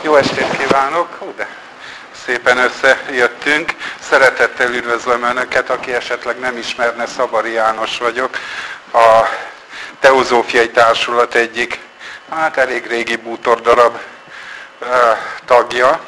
Jó estét kívánok! De szépen összejöttünk. Szeretettel üdvözlöm Önöket, aki esetleg nem ismerne, Szabari János vagyok, a Teozófiai Társulat egyik, elég régi bútordarab tagja.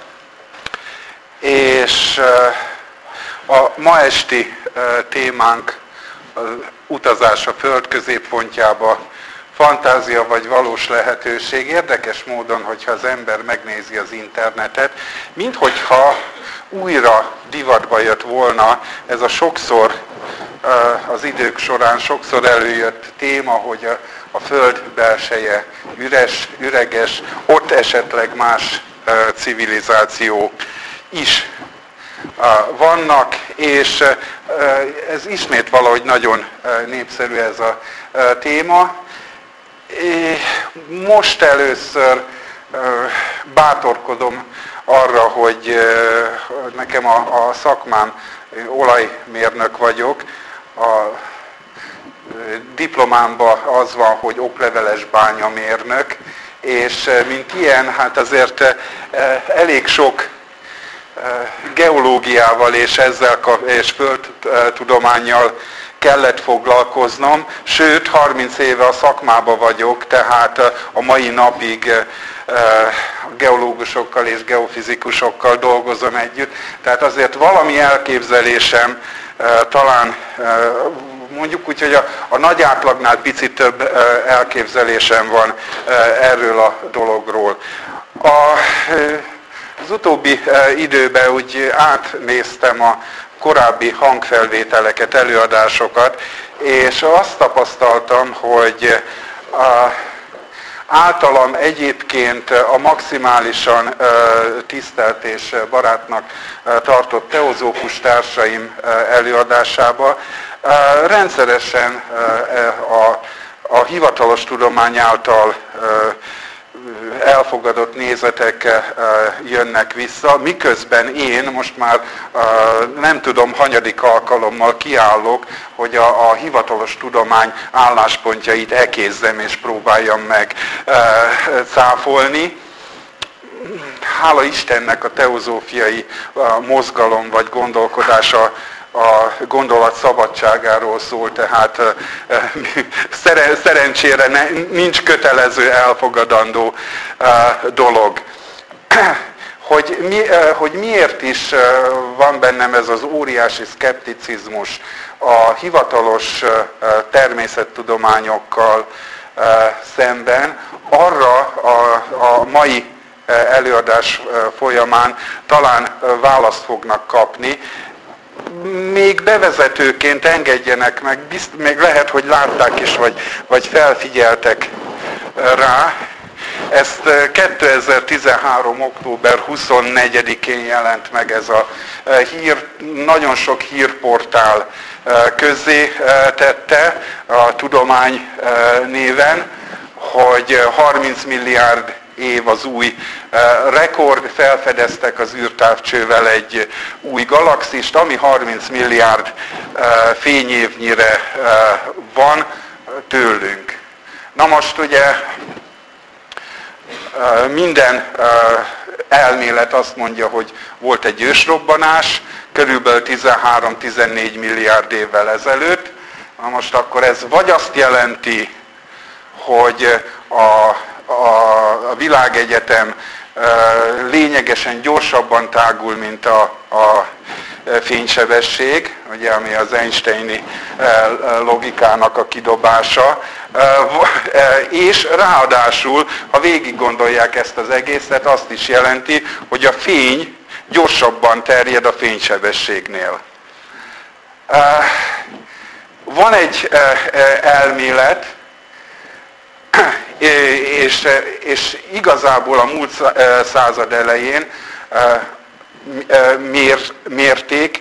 És a ma esti témánk az utazás a Föld középpontjába, fantázia vagy valós lehetőség. Érdekes módon, hogyha az ember megnézi az internetet, minthogyha újra divatba jött volna ez a sokszor, az idők során sokszor előjött téma, hogy a Föld belseje üres, üreges, ott esetleg más civilizációk is vannak, és ez ismét valahogy nagyon népszerű ez a téma. Most először bátorkodom arra, hogy nekem a szakmám, olajmérnök vagyok, a diplomámban az van, hogy okleveles bányamérnök, és mint ilyen, hát azért elég sok geológiával és földtudománnyal kellett foglalkoznom, sőt 30 éve a szakmában vagyok, tehát a mai napig geológusokkal és geofizikusokkal dolgozom együtt, tehát azért valami elképzelésem talán mondjuk úgy, hogy a nagy átlagnál picit több elképzelésem van erről a dologról. Az utóbbi időben úgy átnéztem a korábbi hangfelvételeket, előadásokat, és azt tapasztaltam, hogy általam egyébként a maximálisan tisztelt és barátnak tartott teozófus társaim előadásába rendszeresen a hivatalos tudomány által elfogadott nézetek jönnek vissza, miközben én most már nem tudom, hanyadik alkalommal kiállok, hogy a hivatalos tudomány álláspontjait ekézzem és próbáljam meg cáfolni. Hála Istennek a teozófiai mozgalom vagy gondolkodása a gondolat szabadságáról szól, tehát szerencsére nincs kötelező elfogadandó dolog. Hogy miért is van bennem ez az óriási szkepticizmus a hivatalos természettudományokkal szemben, arra a mai előadás folyamán talán választ fognak kapni. Még bevezetőként engedjenek meg, még lehet, hogy látták is, vagy felfigyeltek rá. Ezt 2013. október 24-én jelent meg ez a hír, nagyon sok hírportál közzé tette a tudomány néven, hogy 30 milliárd év az új rekord, felfedeztek az űrtávcsővel egy új galaxist, ami 30 milliárd fényévnyire van tőlünk. Na most ugye minden elmélet azt mondja, hogy volt egy ősrobbanás, körülbelül 13-14 milliárd évvel ezelőtt. Na most akkor ez vagy azt jelenti, hogy a világegyetem lényegesen gyorsabban tágul, mint a fénysebesség, ugye, ami az Einsteini logikának a kidobása, és ráadásul, ha végig gondolják ezt az egészet, azt is jelenti, hogy a fény gyorsabban terjed a fénysebességnél. Van egy elmélet, és igazából a múlt század elején mérték,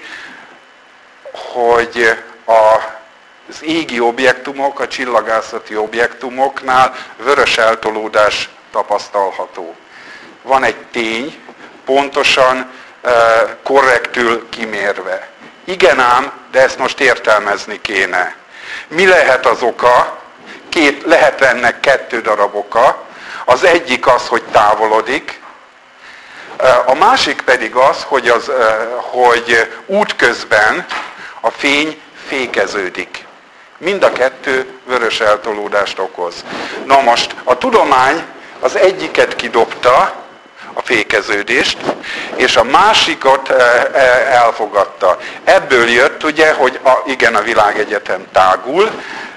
hogy az égi objektumok, a csillagászati objektumoknál vörös eltolódás tapasztalható. Van egy tény, pontosan, korrektül kimérve. Igen ám, de ezt most értelmezni kéne. Mi lehet az oka? Lehet ennek 2 darab oka. Az egyik az, hogy távolodik, A másik pedig az, hogy útközben a fény fékeződik. Mind a kettő vörös eltolódást okoz. Na most a tudomány az egyiket kidobta, a fékeződést, és a másikat elfogadta. Ebből jött ugye, hogy igen, a világegyetem tágul,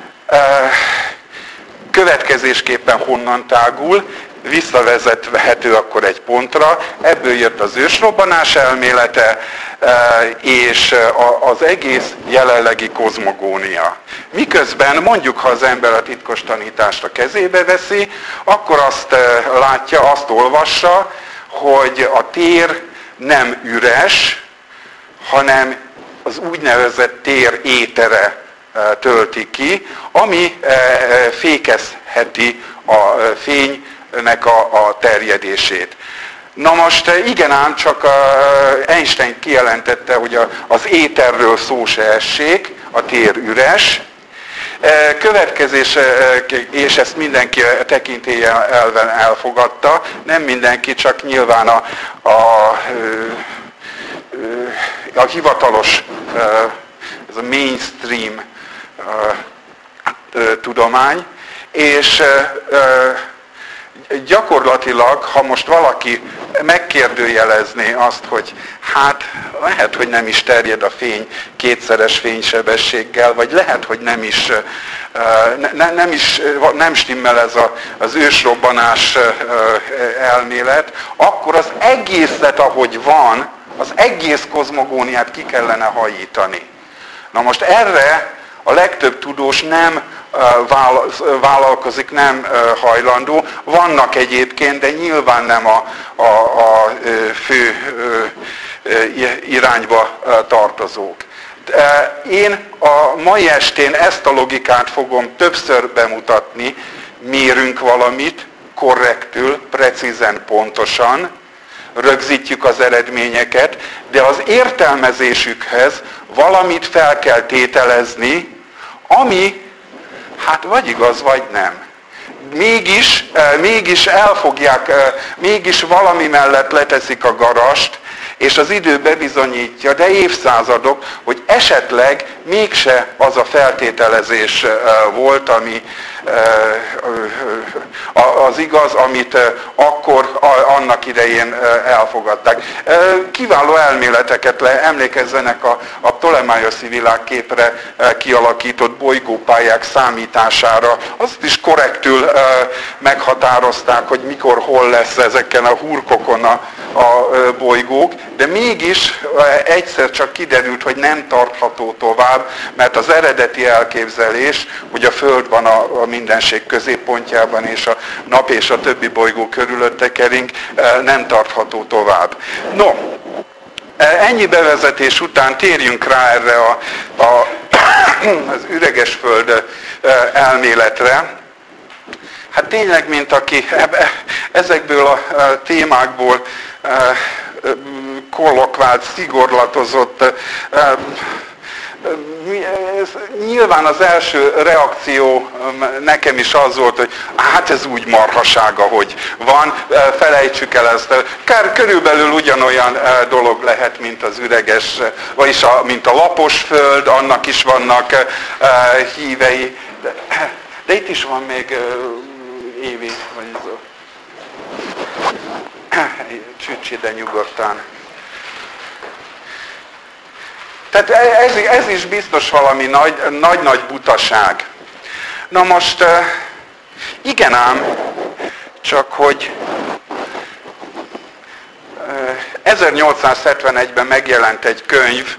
következésképpen honnan tágul, visszavezethető akkor egy pontra, ebből jött az ősrobbanás elmélete, és az egész jelenlegi kozmogónia. Miközben mondjuk, ha az ember a titkos tanítást a kezébe veszi, akkor azt látja, azt olvassa, hogy a tér nem üres, hanem az úgynevezett tér étere tölti ki, ami fékezheti a fénynek a terjedését. Na most igen ám, csak Einstein kijelentette, hogy az éterről szó se essék, a tér üres. Következés, és ezt mindenki tekintélye elven elfogadta, nem mindenki, csak nyilván a hivatalos, ez a mainstream tudomány, és gyakorlatilag, ha most valaki megkérdőjelezné azt, hogy hát lehet, hogy nem is terjed a fény kétszeres fénysebességgel, vagy lehet, hogy nem stimmel ez az ősrobbanás elmélet, akkor az egészet, ahogy van, az egész kozmogóniát ki kellene hajítani. Na most erre a legtöbb tudós nem vállalkozik, nem hajlandó. Vannak egyébként, de nyilván nem a fő irányba tartozók. Én a mai estén ezt a logikát fogom többször bemutatni, mérünk valamit korrektül, precízen, pontosan, rögzítjük az eredményeket, de az értelmezésükhez valamit fel kell tételezni, ami hát vagy igaz, vagy nem. Mégis elfogják, mégis valami mellett leteszik a garast, és az idő bebizonyítja, de évszázadok, hogy esetleg mégse az a feltételezés volt, ami az igaz, amit akkor annak idején elfogadták. Kiváló elméleteket emlékezzenek a Ptolemaioszi világképre kialakított bolygópályák számítására. Azt is korrektül meghatározták, hogy mikor, hol lesz ezeken a hurkokon a bolygók, de mégis egyszer csak kiderült, hogy nem tartható tovább, mert az eredeti elképzelés, hogy a Föld van a mindenség középpontjában, és a nap és a többi bolygó körülötte kering, nem tartható tovább. No, ennyi bevezetés után térjünk rá erre az üreges Föld elméletre. Hát tényleg, mint aki ezekből a témákból kollokvált, szigorlatozott, nyilván az első reakció nekem is az volt, hogy hát ez úgy marhaság, ahogy van, felejtsük el ezt. Körülbelül ugyanolyan dolog lehet, mint az üreges, vagyis mint a lapos Föld, annak is vannak hívei. De itt is van még Évi, vagy csücs ide nyugodtan. Tehát ez is biztos valami nagy butaság. Na most, igen ám, csak hogy 1871-ben megjelent egy könyv,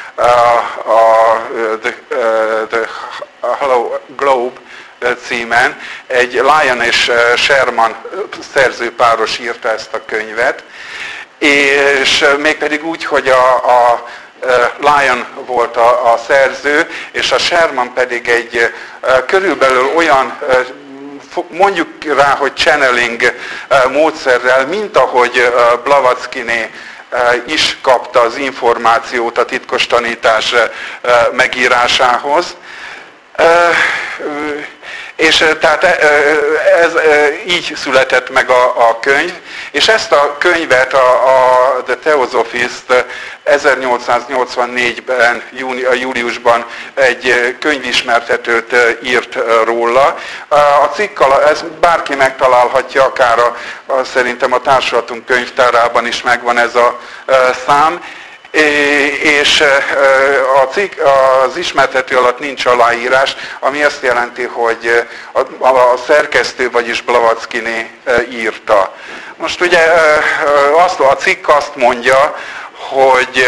The Hello Globe címen, egy Lyon és Sherman szerzőpáros írta ezt a könyvet, és mégpedig úgy, hogy a Lyon volt a szerző, és a Sherman pedig egy körülbelül olyan, mondjuk rá, hogy channeling módszerrel, mint ahogy Blavatskyné is kapta az információt a titkos tanítás megírásához. És tehát ez így született meg a könyv, és ezt a könyvet a The Theosophist 1884-ben, júliusban egy könyvismertetőt írt róla. A cikk, ez bárki megtalálhatja, akár szerintem a társulatunk könyvtárában is megvan ez a szám, és az ismertető alatt nincs aláírás, ami azt jelenti, hogy a szerkesztő, vagyis Blavatszkiné írta. Most ugye a cikk azt mondja, hogy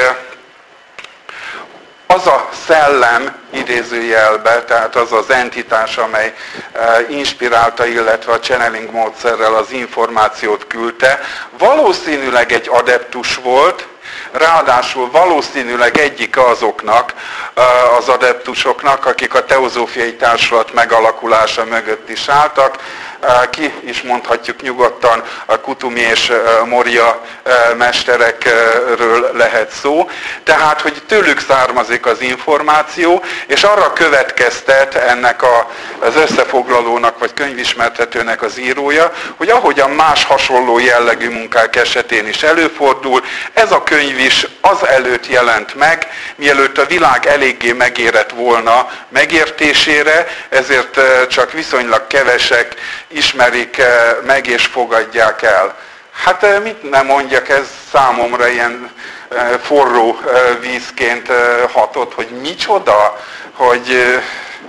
az a szellem idézőjelbe, tehát az az entitás, amely inspirálta, illetve a channeling módszerrel az információt küldte, valószínűleg egy adeptus volt, ráadásul valószínűleg egyik azoknak az adeptusoknak, akik a teozófiai társulat megalakulása mögött is álltak. Ki is mondhatjuk nyugodtan, a Kutumi és Moria mesterekről lehet szó. Tehát, hogy tőlük származik az információ, és arra következtet ennek az összefoglalónak, vagy könyvismertetőnek az írója, hogy ahogyan más hasonló jellegű munkák esetén is előfordul, ez a könyv is azelőtt jelent meg, mielőtt a világ eléggé megérett volna megértésére, ezért csak viszonylag kevesek ismerik meg és fogadják el. Hát mit nem mondjak, ez számomra ilyen forró vízként hatott, hogy micsoda, hogy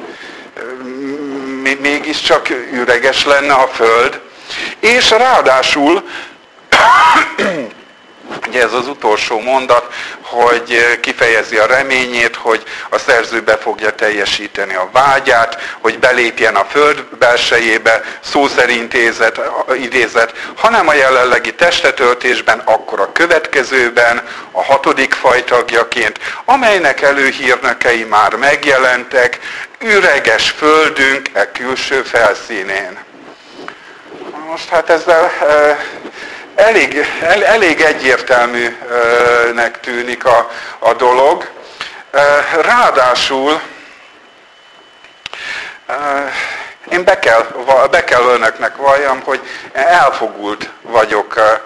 mégiscsak üreges lenne a Föld. És ráadásul ugye ez az utolsó mondat, hogy kifejezi a reményét, hogy a szerző be fogja teljesíteni a vágyát, hogy belépjen a föld belsejébe, szó szerint idézett, hanem a jelenlegi testetöltésben, akkor a következőben, a 6. faj tagjaként, amelynek előhírnökei már megjelentek, üreges földünk e külső felszínén. Most hát ezzel elég egyértelműnek tűnik a dolog. Ráadásul én be kell önöknek valljam, hogy elfogult vagyok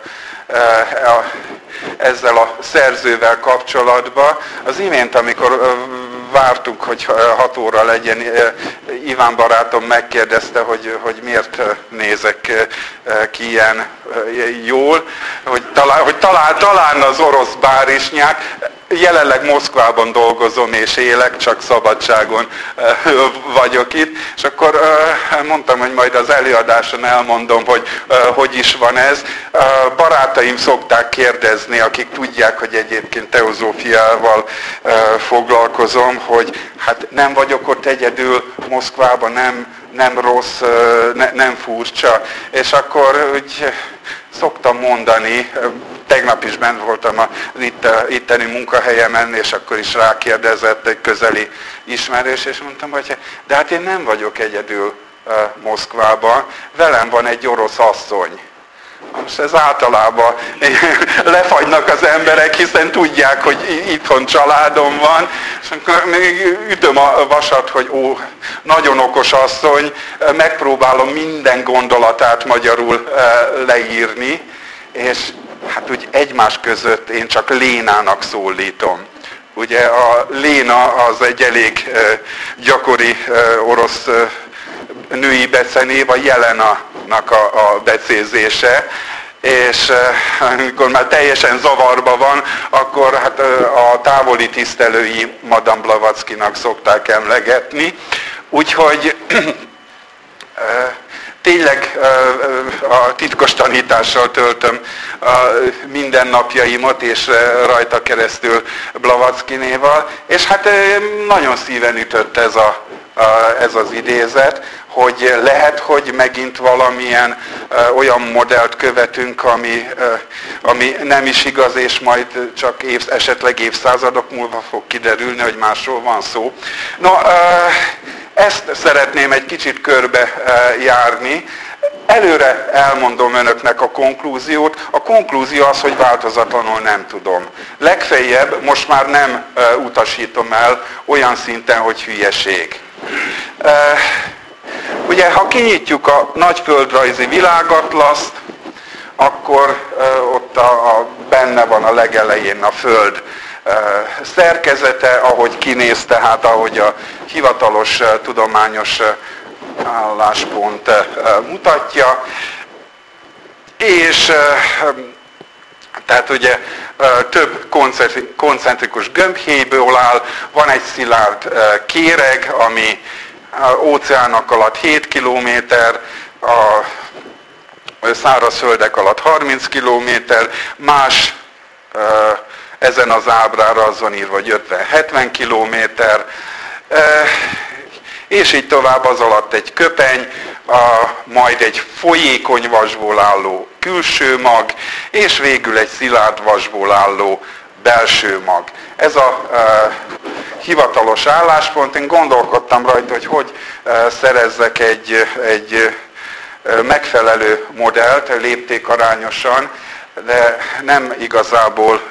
ezzel a szerzővel kapcsolatban. Az imént, amikor vártuk, hogy 6 óra legyen, Iván barátom megkérdezte, hogy miért nézek ki ilyen jól, hogy talán az orosz bárisnyák. Jelenleg Moszkvában dolgozom és élek, csak szabadságon vagyok itt, és akkor mondtam, hogy majd az előadáson elmondom, hogy is van ez. Barátaim szokták kérdezni, akik tudják, hogy egyébként teozófiával foglalkozom, hogy hát nem vagyok ott egyedül Moszkvában, nem rossz, nem furcsa. És akkor úgy szoktam mondani, tegnap is bent voltam az itteni munkahelyemen, és akkor is rákérdezett egy közeli ismerős, és mondtam, hogy de hát én nem vagyok egyedül Moszkvában, velem van egy orosz asszony. Most ez általában lefagynak az emberek, hiszen tudják, hogy itthon családom van, és akkor még ütöm a vasat, hogy nagyon okos asszony, megpróbálom minden gondolatát magyarul leírni, és hát úgy egymás között én csak Lénának szólítom. Ugye a Léna az egy elég gyakori orosz női becenév, a Jelenának a becézése, és amikor már teljesen zavarba van, akkor hát a távoli tisztelői Madame Blavatskynak szokták emlegetni. Úgyhogy tényleg a titkos tanítással töltöm a mindennapjaimat, és rajta keresztül Blavatskynéval, és hát nagyon szíven ütött ez az idézet, hogy lehet, hogy megint valamilyen olyan modellt követünk, ami nem is igaz, és majd csak esetleg évszázadok múlva fog kiderülni, hogy másról van szó. No, ezt szeretném egy kicsit körbe járni. Előre elmondom önöknek a konklúziót. A konklúzió az, hogy változatlanul nem tudom. Legfeljebb most már nem utasítom el olyan szinten, hogy hülyeség. Ugye, ha kinyitjuk a nagyföldrajzi világatlaszt, akkor ott benne van a legelején a Föld szerkezete, ahogy kinéz, tehát ahogy a hivatalos tudományos álláspont mutatja. És tehát ugye több koncentrikus gömbhélyből áll, van egy szilárd kéreg, ami óceánok alatt 7 kilométer, a szárazföldek alatt 30 kilométer, más ezen az ábrára azon írva, hogy 50-70 kilométer, és így tovább, az alatt egy köpeny, majd egy folyékony vasból álló külső mag, és végül egy szilárd vasból álló belső mag. Ez a hivatalos álláspont. Én gondolkodtam rajta, hogy szerezzek egy megfelelő modellt léptékarányosan, de nem igazából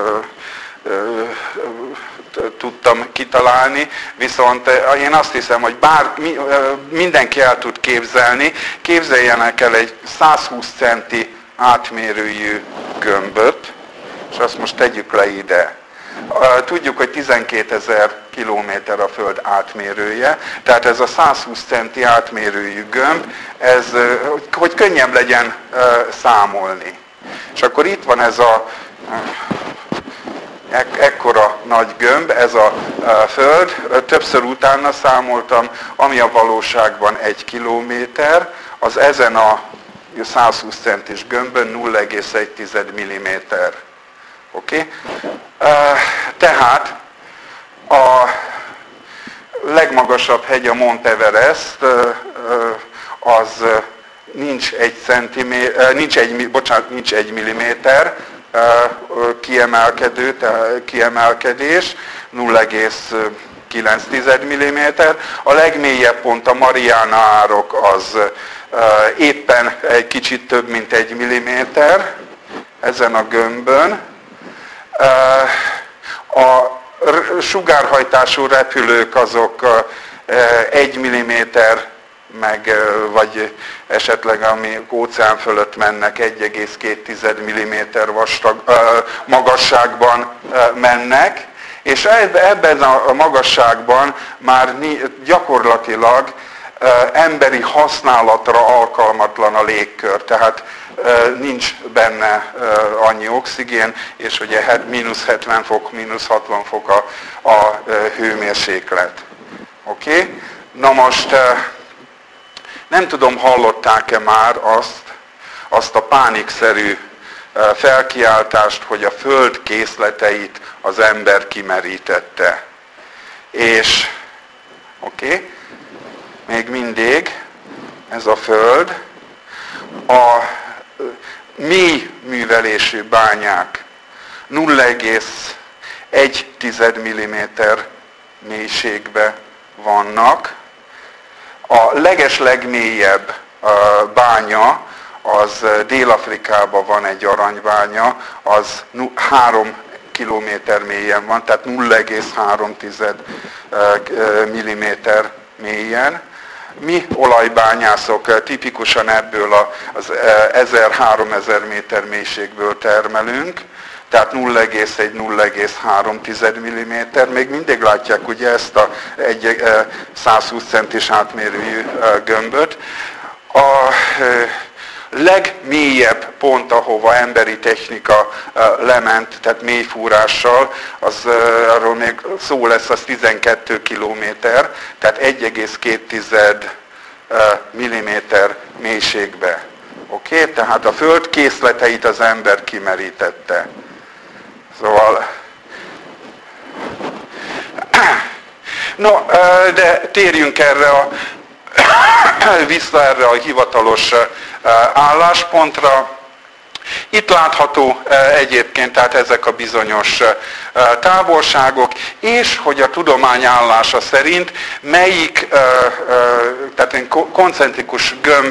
tudtam kitalálni, viszont én azt hiszem, hogy mindenki el tud képzelni, képzeljenek el egy 120 centi átmérőjű gömböt, és azt most tegyük le ide. Tudjuk, hogy 12 000 kilométer a Föld átmérője, tehát ez a 120 centi átmérőjű gömb, ez, hogy könnyebb legyen számolni. És akkor itt van ez a ekkora nagy gömb, ez a Föld, többször utána számoltam, ami a valóságban 1 kilométer, az ezen a 120 centis gömbön 0,1 mm. Oké? Tehát a legmagasabb hegy, a Mount Everest, az nincs 1 milliméter kiemelkedés, 0,9 mm. A legmélyebb pont, a Mariana árok, az éppen egy kicsit több, mint 1 milliméter ezen a gömbön. A sugárhajtású repülők azok 1 milliméter, vagy esetleg ami óceán fölött mennek 1,2 milliméter magasságban mennek, és ebben a magasságban már gyakorlatilag emberi használatra alkalmatlan a légkör, tehát nincs benne annyi oxigén, és ugye -70 fok, -60 fok a hőmérséklet. Oké? Na most nem tudom, hallották-e már azt a pánikszerű felkiáltást, hogy a Föld készleteit az ember kimerítette. És oké? Még mindig ez a Föld, a mély művelésű bányák 0,1 mm mélységbe vannak. A legeslegmélyebb bánya, az Dél-Afrikában van egy aranybánya, az 3 kilométer mélyen van, tehát 0,3 mm mélyen. Mi olajbányászok tipikusan ebből az 1000-3000 méter mélységből termelünk, tehát 0,1-0,3 mm. Még mindig látják ugye ezt a 120 centis átmérőjű gömböt. A legmélyebb pont, ahova emberi technika lement, tehát mélyfúrással, arról még szó lesz, az 12 kilométer, tehát 1,2 mm mélységbe. Oké? Tehát a Föld készleteit az ember kimerítette. Szóval... No, de térjünk vissza erre a hivatalos álláspontra. Itt látható egyébként tehát ezek a bizonyos távolságok, és hogy a tudomány állása szerint melyik, tehát egy koncentrikus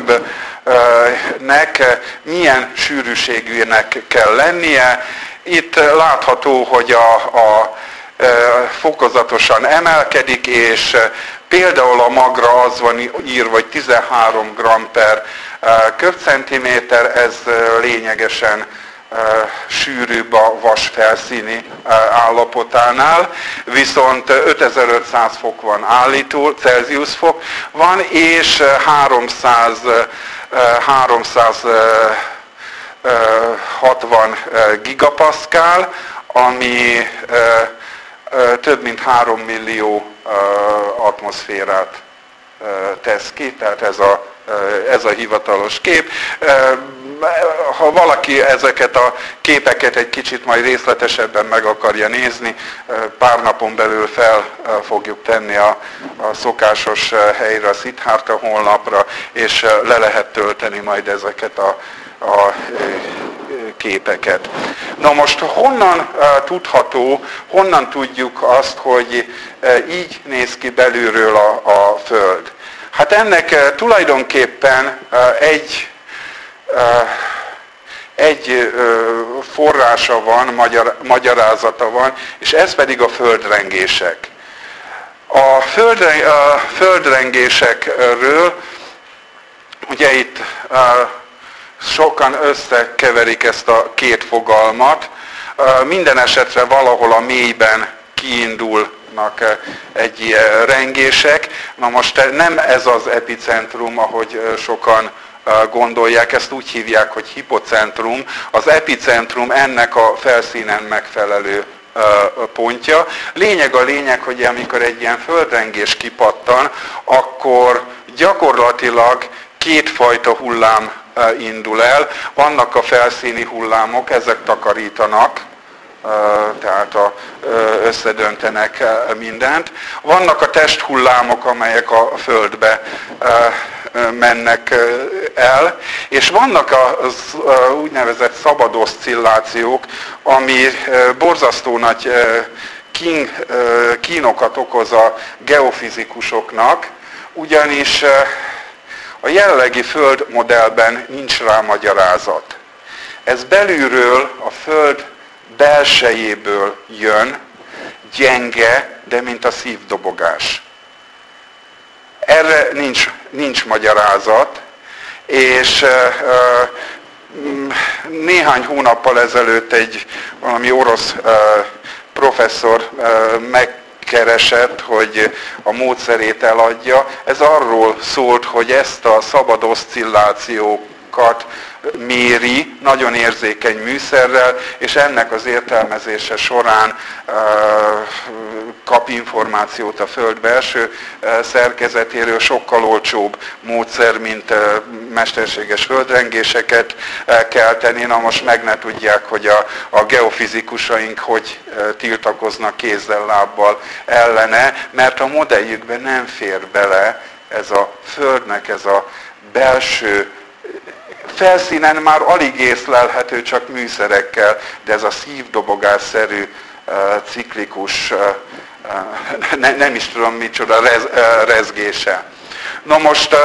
gömbnek milyen sűrűségűnek kell lennie. Itt látható, hogy fokozatosan emelkedik, és például a magra az van írva, hogy 13 g per köbcentiméter, ez lényegesen sűrűbb a vas felszíni állapotánál, viszont 5500 fok van állító, Celsius fok van, és 360 gigapaszkál, ami több mint 3 millió atmoszférát tesz ki, tehát ez a hivatalos kép. Ha valaki ezeket a képeket egy kicsit majd részletesebben meg akarja nézni, pár napon belül fel fogjuk tenni a szokásos helyre, a Siddhartha honlapra, és le lehet tölteni majd ezeket a képeket. Na most honnan tudható, honnan tudjuk azt, hogy így néz ki belülről a Föld? Hát ennek tulajdonképpen egy forrása van, magyarázata van, és ez pedig a földrengések. A földrengésekről, ugye itt sokan összekeverik ezt a két fogalmat, minden esetre valahol a mélyben kiindulnak egy ilyen rengések. Na most nem ez az epicentrum, ahogy sokan gondolják, ezt úgy hívják, hogy hipocentrum. Az epicentrum ennek a felszínen megfelelő pontja. Lényeg, hogy amikor egy ilyen földrengés kipattan, akkor gyakorlatilag kétfajta hullám indul el. Vannak a felszíni hullámok, ezek takarítanak, tehát összedöntenek mindent. Vannak a testhullámok, amelyek a földbe mennek el, és vannak az úgynevezett szabad oszcillációk, ami borzasztó nagy kínokat okoz a geofizikusoknak, ugyanis a jelenlegi földmodellben nincs rá magyarázat. Ez belülről, a föld belsejéből jön, gyenge, de mint a szívdobogás. Erre nincs magyarázat, és néhány hónappal ezelőtt egy valami orosz professzor megkeresett, hogy a módszerét eladja. Ez arról szólt, hogy ezt a szabad oszcillációkat méri nagyon érzékeny műszerrel, és ennek az értelmezése során kap információt a Föld belső szerkezetéről, sokkal olcsóbb módszer, mint mesterséges földrengéseket kelteni. Na most meg ne tudják, hogy a geofizikusaink hogy tiltakoznak kézzel, lábbal ellene, mert a modelljükben nem fér bele ez a Földnek ez a belső felszínen már alig észlelhető, csak műszerekkel, de ez a szívdobogásszerű, ciklikus, nem is tudom micsoda, rezgése. Na most,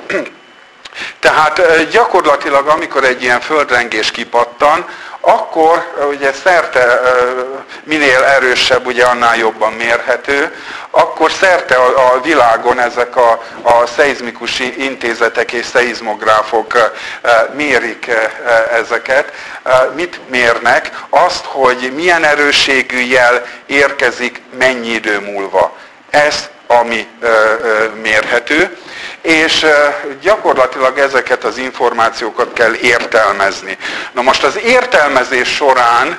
tehát gyakorlatilag, amikor egy ilyen földrengés kipattan, akkor ugye szerte, minél erősebb, ugye annál jobban mérhető, akkor szerte a világon ezek a szeizmikus intézetek és szeizmográfok mérik ezeket. Mit mérnek? Azt, hogy milyen erősségű jel érkezik mennyi idő múlva. Ez ami mérhető, és gyakorlatilag ezeket az információkat kell értelmezni. Na most az értelmezés során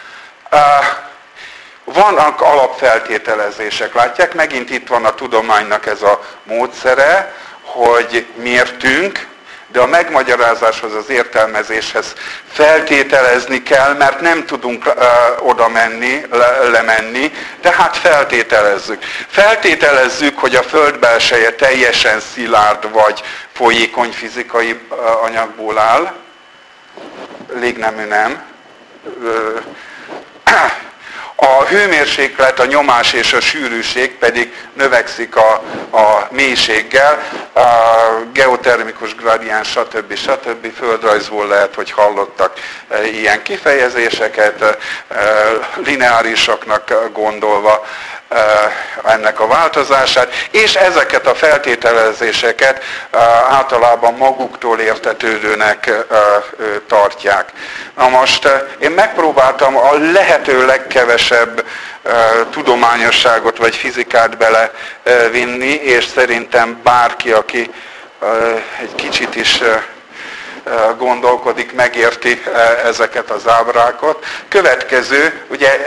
vannak alapfeltételezések. Látják, megint itt van a tudománynak ez a módszere, hogy mértünk, de a megmagyarázáshoz, az értelmezéshez feltételezni kell, mert nem tudunk oda menni, lemenni, tehát feltételezzük. Feltételezzük, hogy a Föld belseje teljesen szilárd vagy folyékony fizikai anyagból áll. Légnemű nem. A hőmérséklet, a nyomás és a sűrűség pedig növekszik a mélységgel, a geotermikus gradiens, stb. Földrajzból lehet, hogy hallottak ilyen kifejezéseket, lineárisoknak gondolva ennek a változását, és ezeket a feltételezéseket általában maguktól értetődőnek tartják. Na most én megpróbáltam a lehető legkevesebb tudományosságot vagy fizikát belevinni, és szerintem bárki, aki egy kicsit is gondolkodik, megérti ezeket az ábrákat. Következő, ugye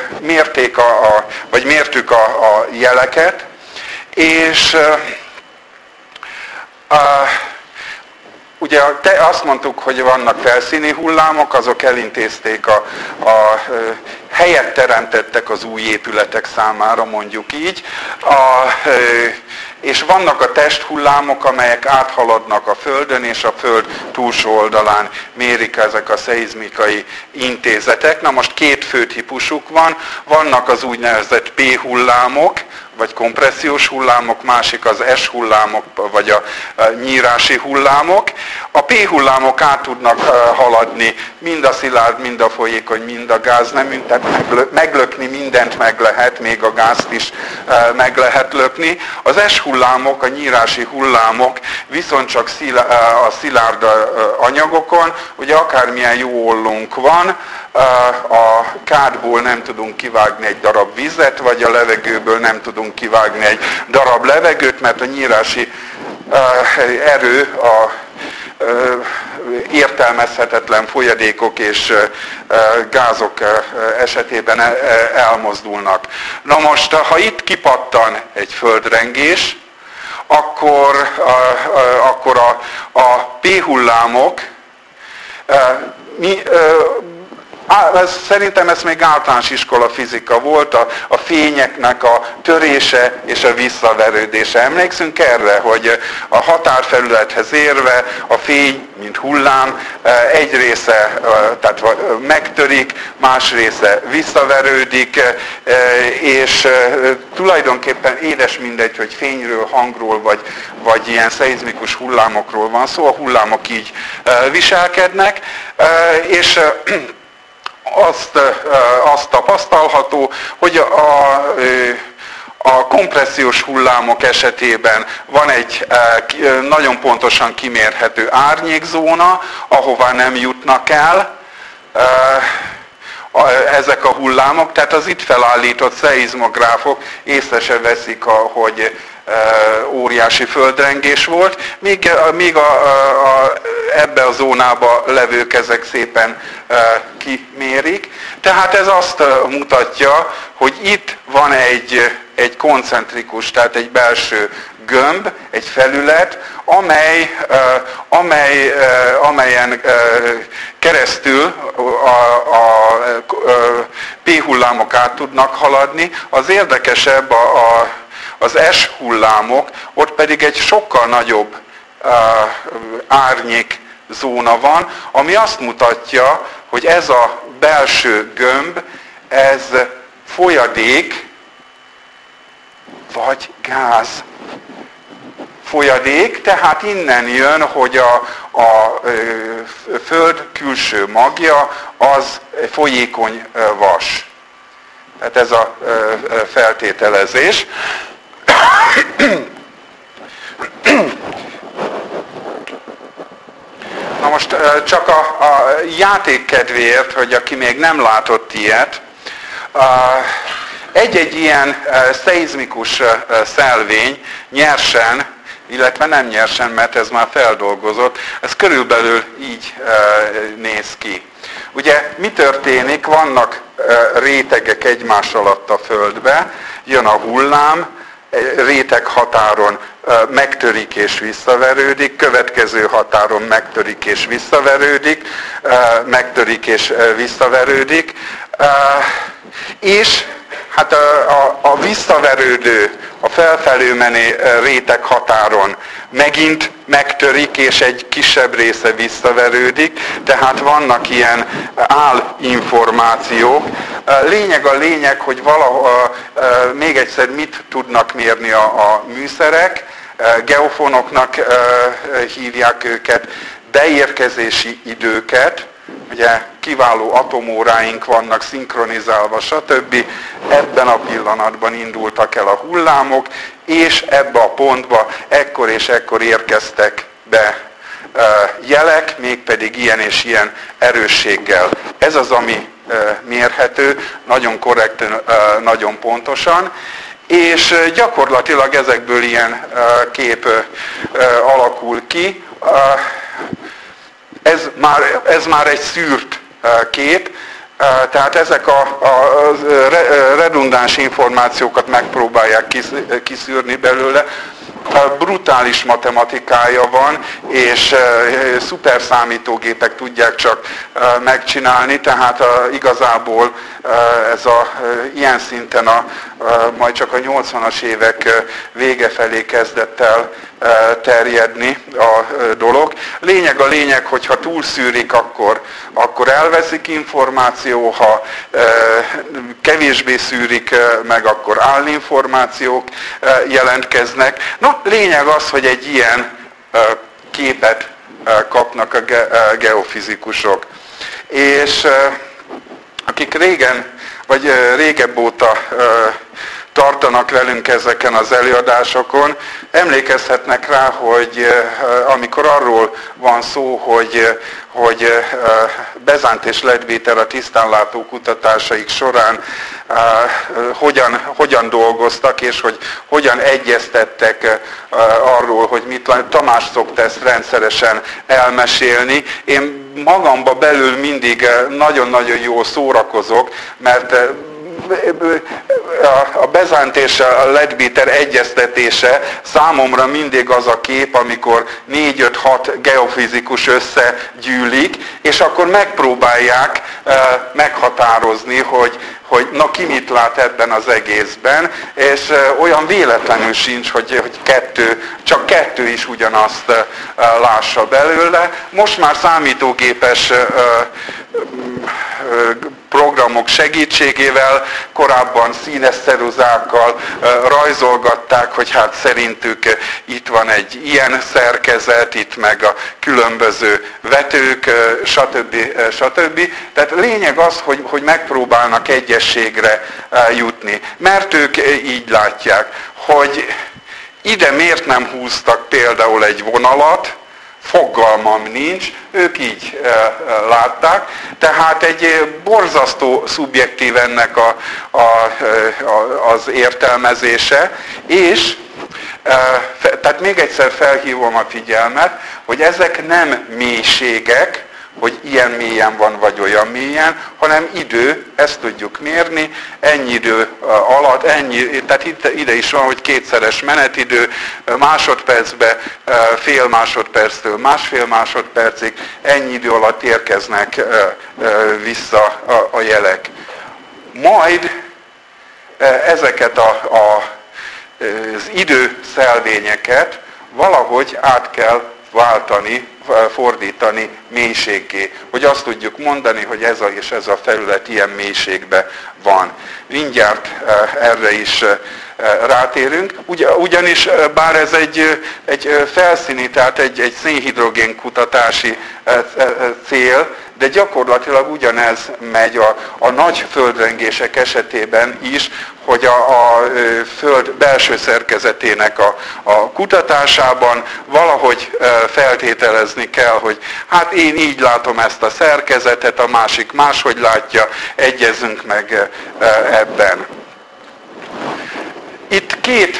mértük a jeleket, és ugye azt mondtuk, hogy vannak felszíni hullámok, azok elintézték helyet teremtettek az új épületek számára, mondjuk így. És vannak a testhullámok, amelyek áthaladnak a Földön, és a Föld túlsó oldalán mérik ezek a szeizmikai intézetek. Na most két fő típusuk van. Vannak az úgynevezett P-hullámok, vagy kompressziós hullámok, másik az S-hullámok, vagy a nyírási hullámok. A P-hullámok át tudnak haladni mind a szilárd, mind a folyékony, mind a gázneműn, tehát meglökni mindent meg lehet, még a gázt is meg lehet lökni. Az S-hullámok, a nyírási hullámok viszont csak a szilárd anyagokon, ugye akármilyen jó ollónk van, a kádból nem tudunk kivágni egy darab vizet, vagy a levegőből nem tudunk kivágni egy darab levegőt, mert a nyírási erő a értelmezhetetlen folyadékok és gázok esetében elmozdulnak. Na most, ha itt kipattan egy földrengés, akkor a P-hullámok, szerintem ez még általános iskola fizika volt, a fényeknek a törése és a visszaverődése. Emlékszünk erre, hogy a határfelülethez érve a fény, mint hullám, egy része tehát megtörik, más része visszaverődik, és tulajdonképpen édes mindegy, hogy fényről, hangról, vagy ilyen szeizmikus hullámokról van szó, a hullámok így viselkednek, és azt tapasztalható, hogy a kompressziós hullámok esetében van egy nagyon pontosan kimérhető árnyékzóna, ahová nem jutnak el ezek a hullámok, tehát az itt felállított szeizmográfok észre se veszik, hogy óriási földrengés volt, míg ebbe a zónába levők ezek szépen kimérik. Tehát ez azt mutatja, hogy itt van egy koncentrikus, tehát egy belső gömb, egy felület, amelyen keresztül a P-hullámok át tudnak haladni. Az érdekesebb az S-hullámok, ott pedig egy sokkal nagyobb árnyékzóna van, ami azt mutatja, hogy ez a belső gömb, ez folyadék, vagy gáz folyadék, tehát innen jön, hogy a Föld külső magja az folyékony vas. Tehát ez a feltételezés. Na most csak a játék kedvéért, hogy aki még nem látott ilyet, egy-egy ilyen szeizmikus szelvény nyersen, illetve nem nyersen, mert ez már feldolgozott, ez körülbelül így néz ki. Ugye mi történik? Vannak rétegek egymás alatt a Földbe, jön a hullám, réteg határon megtörik és visszaverődik, következő határon megtörik és visszaverődik, megtörik és visszaverődik, és hát a visszaverődő, a felfelé menő réteg határon megint megtörik, és egy kisebb része visszaverődik, tehát vannak ilyen állinformációk, Lényeg a lényeg, hogy valahol még egyszer mit tudnak mérni a műszerek, geofonoknak hívják őket, beérkezési időket, ugye kiváló atomóráink vannak szinkronizálva, stb. Ebben a pillanatban indultak el a hullámok, és ebbe a pontba ekkor és ekkor érkeztek be jelek, mégpedig ilyen és ilyen erősséggel. Ez az, ami mérhető, nagyon korrekten, nagyon pontosan, és gyakorlatilag ezekből ilyen kép alakul ki. Ez már egy szűrt kép, tehát ezek a redundáns információkat megpróbálják kiszűrni belőle. Brutális matematikája van, és szuperszámítógépek tudják csak megcsinálni, tehát igazából ez ilyen szinten majd csak a 80-as évek vége felé kezdett el terjedni a dolog. Lényeg a lényeg, hogy ha túlszűrik, akkor elveszik információ, ha kevésbé szűrik meg, akkor állinformációk jelentkeznek. No, lényeg az, hogy egy ilyen képet kapnak a geofizikusok. És akik régen, vagy régebb óta tartanak velünk ezeken az előadásokon, emlékezhetnek rá, hogy amikor arról van szó, hogy Bezánt és Leadbeater a tisztánlátó kutatásaik során hogyan dolgoztak, és hogy hogyan egyeztettek arról, hogy mit Tamás szokta ezt rendszeresen elmesélni. Én magamba belül mindig nagyon-nagyon jól szórakozok, mert a Bezánt és a Leadbeater egyeztetése számomra mindig az a kép, amikor 4-5-6 geofizikus összegyűlik, és akkor megpróbálják meghatározni, hogy na ki mit lát ebben az egészben, és olyan véletlenül sincs, hogy csak kettő is ugyanazt lássa belőle. Most már számítógépes programok segítségével, korábban színes ceruzákkal rajzolgatták, hogy hát szerintük itt van egy ilyen szerkezet, itt meg a különböző vetők, stb. Tehát lényeg az, hogy megpróbálnak egyességre jutni, mert ők így látják, hogy ide miért nem húztak például egy vonalat, fogalmam nincs, ők így látták, tehát egy borzasztó szubjektív ennek az értelmezése, és tehát még egyszer felhívom a figyelmet, hogy ezek nem mélységek, hogy ilyen mélyen van, vagy olyan mélyen, hanem idő, ezt tudjuk mérni, ennyi idő alatt, tehát ide is van, hogy kétszeres menetidő, másodpercbe, fél másodperctől másfél másodpercig, ennyi idő alatt érkeznek vissza a jelek. Majd ezeket az időszelvényeket valahogy át kell váltani, fordítani mélységgé, hogy azt tudjuk mondani, hogy ez a felület ilyen mélységben van. Mindjárt erre is rátérünk, ugyanis bár ez egy felszíni, tehát egy szénhidrogén kutatási cél, de gyakorlatilag ugyanez megy a nagy földrengések esetében is, hogy a Föld belső szerkezetének a kutatásában valahogy feltételezni kell, hogy hát én így látom ezt a szerkezetet, a másik máshogy látja, egyezzünk meg ebben. Itt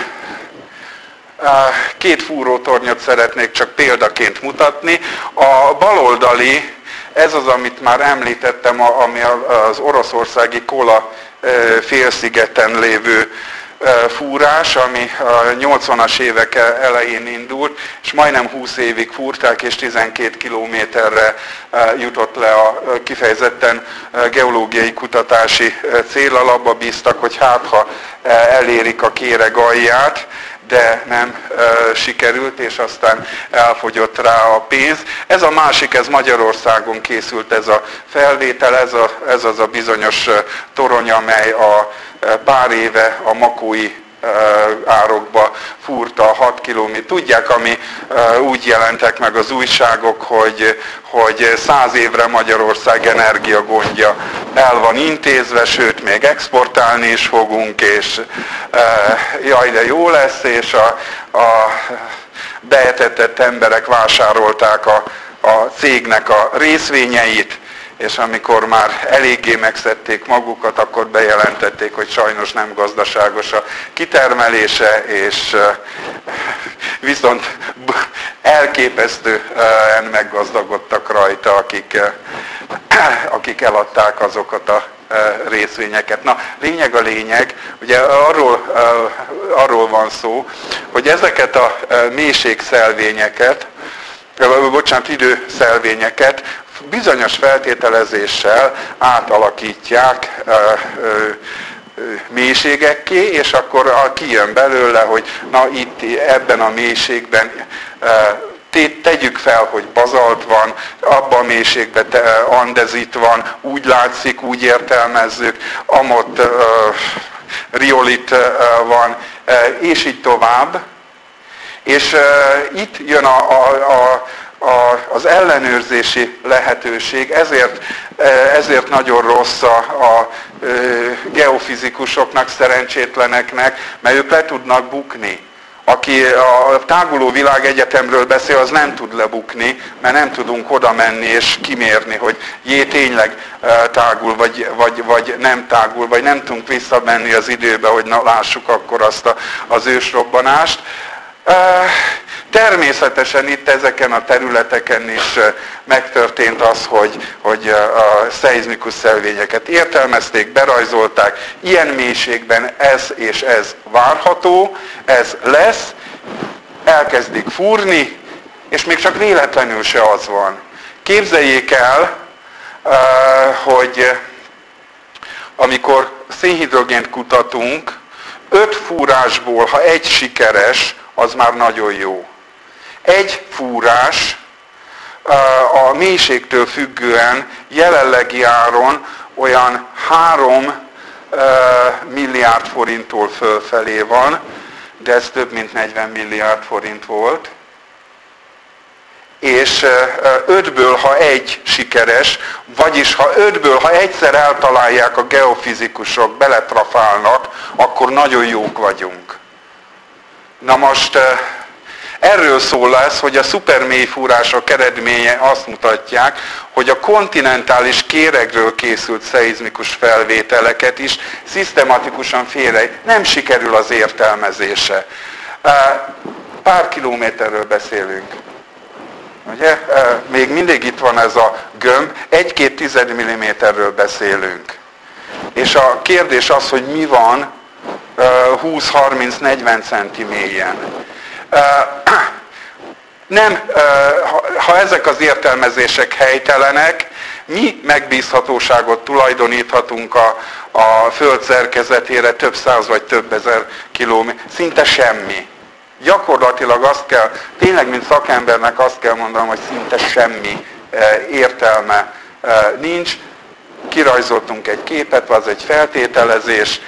két fúrótornyot szeretnék csak példaként mutatni. A baloldali, ez az, amit már említettem, ami az oroszországi Kola félszigeten lévő fúrás, ami a 80-as évek elején indult, és majdnem 20 évig fúrták, és 12 kilométerre jutott le a kifejezetten geológiai kutatási céllal, abba bíztak, hogy hát ha elérik a kéreg alját, de nem sikerült, és aztán elfogyott rá a pénz. Ez a másik, ez Magyarországon készült ez a felvétel, ez az a bizonyos torony, amely a pár éve a makói árokba fúrta 6 kilométer. Tudják, ami úgy jelentek meg az újságok, hogy 100 évre Magyarország energiagondja el van intézve, sőt, még exportálni is fogunk, és jaj, de jó lesz, és a beetetett emberek vásárolták a cégnek a részvényeit, és amikor már eléggé megszedték magukat, akkor bejelentették, hogy sajnos nem gazdaságos a kitermelése, és viszont elképesztően meggazdagodtak rajta, akik eladták azokat a részvényeket. Na, lényeg a lényeg, ugye arról van szó, hogy ezeket a mélységszelvényeket, időszelvényeket bizonyos feltételezéssel átalakítják mélységekké, és akkor kijön belőle, hogy na itt ebben a mélységben tegyük fel, hogy bazalt van, abban a mélységben andezit van, úgy látszik, úgy értelmezzük, amott riolit van, és így tovább. És itt jön az ellenőrzési lehetőség, ezért nagyon rossz a geofizikusoknak, szerencsétleneknek, mert ők le tudnak bukni. Aki a táguló világegyetemről beszél, az nem tud lebukni, mert nem tudunk oda menni és kimérni, hogy tényleg tágul, vagy nem tágul, vagy nem tudunk visszamenni az időbe, hogy lássuk akkor azt az ősrobbanást. Természetesen itt ezeken a területeken is megtörtént az, hogy a szeizmikus szelvényeket értelmezték, berajzolták, ilyen mélységben ez és ez várható, ez lesz, elkezdik fúrni, és még csak véletlenül se az van. Képzeljék el, hogy amikor szénhidrogént kutatunk, 5 fúrásból, ha egy sikeres, az már nagyon jó. Egy fúrás a mélységtől függően jelenlegi áron olyan 3 milliárd forinttól fölfelé van, de ez több mint 40 milliárd forint volt. És 5-ből, ha egy sikeres, vagyis ha 5-ből, ha egyszer eltalálják a geofizikusok, beletrafálnak, akkor nagyon jók vagyunk. Na most erről szól ez, hogy a szupermélyfúrások eredménye azt mutatják, hogy a kontinentális kéregről készült szeizmikus felvételeket is szisztematikusan nem sikerül az értelmezése. Pár kilométerről beszélünk. Ugye? Még mindig itt van ez a gömb, 1-2 mm-ről beszélünk. És a kérdés az, hogy mi van 20-30-40 centi mélyen. Ha ezek az értelmezések helytelenek, mi megbízhatóságot tulajdoníthatunk a Föld szerkezetére több száz vagy több ezer kilométer? Szinte semmi. Gyakorlatilag azt kell, tényleg mint szakembernek azt kell mondanom, hogy szinte semmi értelme nincs. Kirajzoltunk egy képet, az egy feltételezés.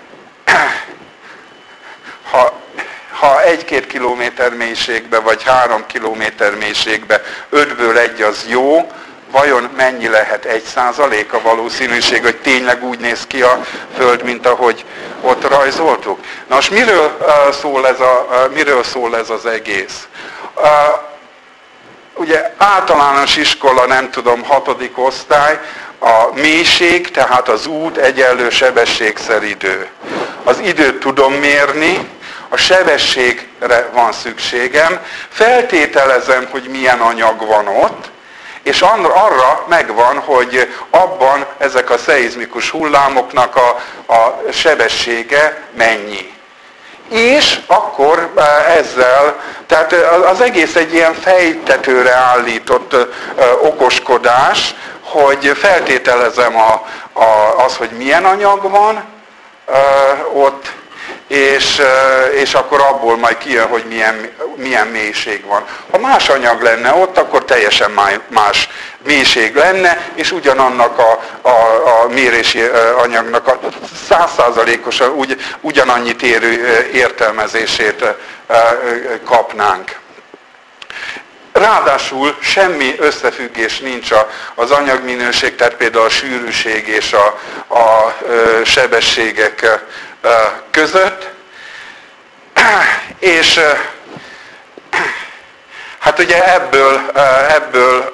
Ha 1-2 kilométer mélységbe, vagy 3 kilométer mélységbe 5-ből 1 az jó, vajon mennyi lehet 1% a valószínűség, hogy tényleg úgy néz ki a Föld, mint ahogy ott rajzoltuk? Na most miről szól ez az egész? Ugye általános iskola, nem tudom, 6. osztály, a mélység, tehát az út egyenlő sebesség/idő. Az időt tudom mérni, a sebességre van szükségem, feltételezem, hogy milyen anyag van ott, és arra megvan, hogy abban ezek a szeizmikus hullámoknak a sebessége mennyi. És akkor ezzel, tehát az egész egy ilyen fejtetőre állított okoskodás, hogy feltételezem az, hogy milyen anyag van ott, és akkor abból majd kijön, hogy milyen mélység van. Ha más anyag lenne ott, akkor teljesen más mélység lenne, és ugyanannak a mérési anyagnak a 100%-osan ugyanannyit érő értelmezését kapnánk. Ráadásul semmi összefüggés nincs az anyagminőség, tehát például a sűrűség és a sebességek között. És hát ugye ebből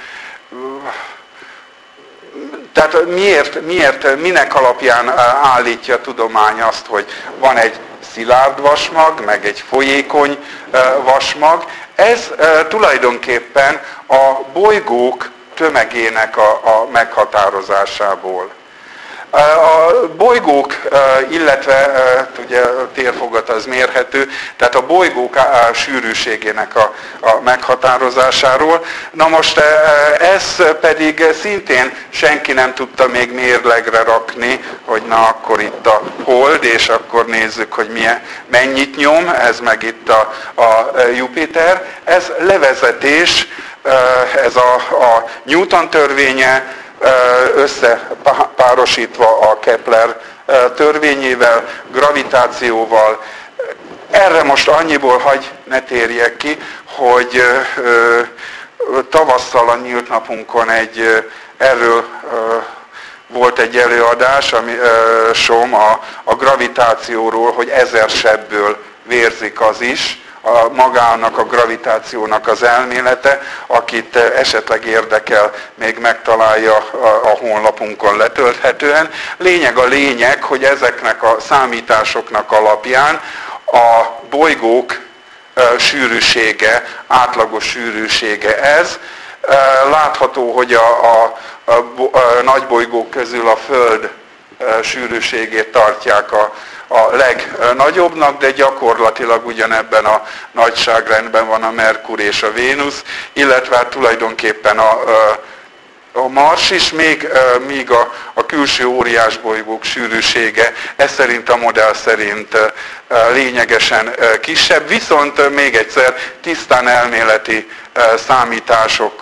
tehát minek alapján állítja a tudomány azt, hogy van egy szilárd vasmag, meg egy folyékony vasmag. Ez tulajdonképpen a bolygók tömegének a meghatározásából. A bolygók, illetve ugye a térfogat az mérhető, tehát a bolygók sűrűségének a meghatározásáról. Na most ez pedig szintén senki nem tudta még mérlegre rakni, hogy na akkor itt a Hold, és akkor nézzük, hogy mennyit nyom, ez meg itt a Jupiter. Ez levezetés, ez a Newton törvénye, összepárosítva a Kepler törvényével, gravitációval. Erre most annyiból hagy ne térjek ki, hogy tavasszal a nyílt napunkon erről volt egy előadás, a gravitációról, hogy 1000 sebből vérzik az is, magának a gravitációnak az elmélete, akit esetleg érdekel, még megtalálja a honlapunkon letölthetően. Lényeg a lényeg, hogy ezeknek a számításoknak alapján a bolygók sűrűsége, átlagos sűrűsége ez. Látható, hogy a nagybolygók közül a Föld sűrűségét tartják a legnagyobbnak, de gyakorlatilag ugyanebben a nagyságrendben van a Merkur és a Vénusz, illetve hát tulajdonképpen a Mars is, míg a külső óriásbolygók sűrűsége ez szerint a modell szerint lényegesen kisebb, viszont még egyszer tisztán elméleti számítások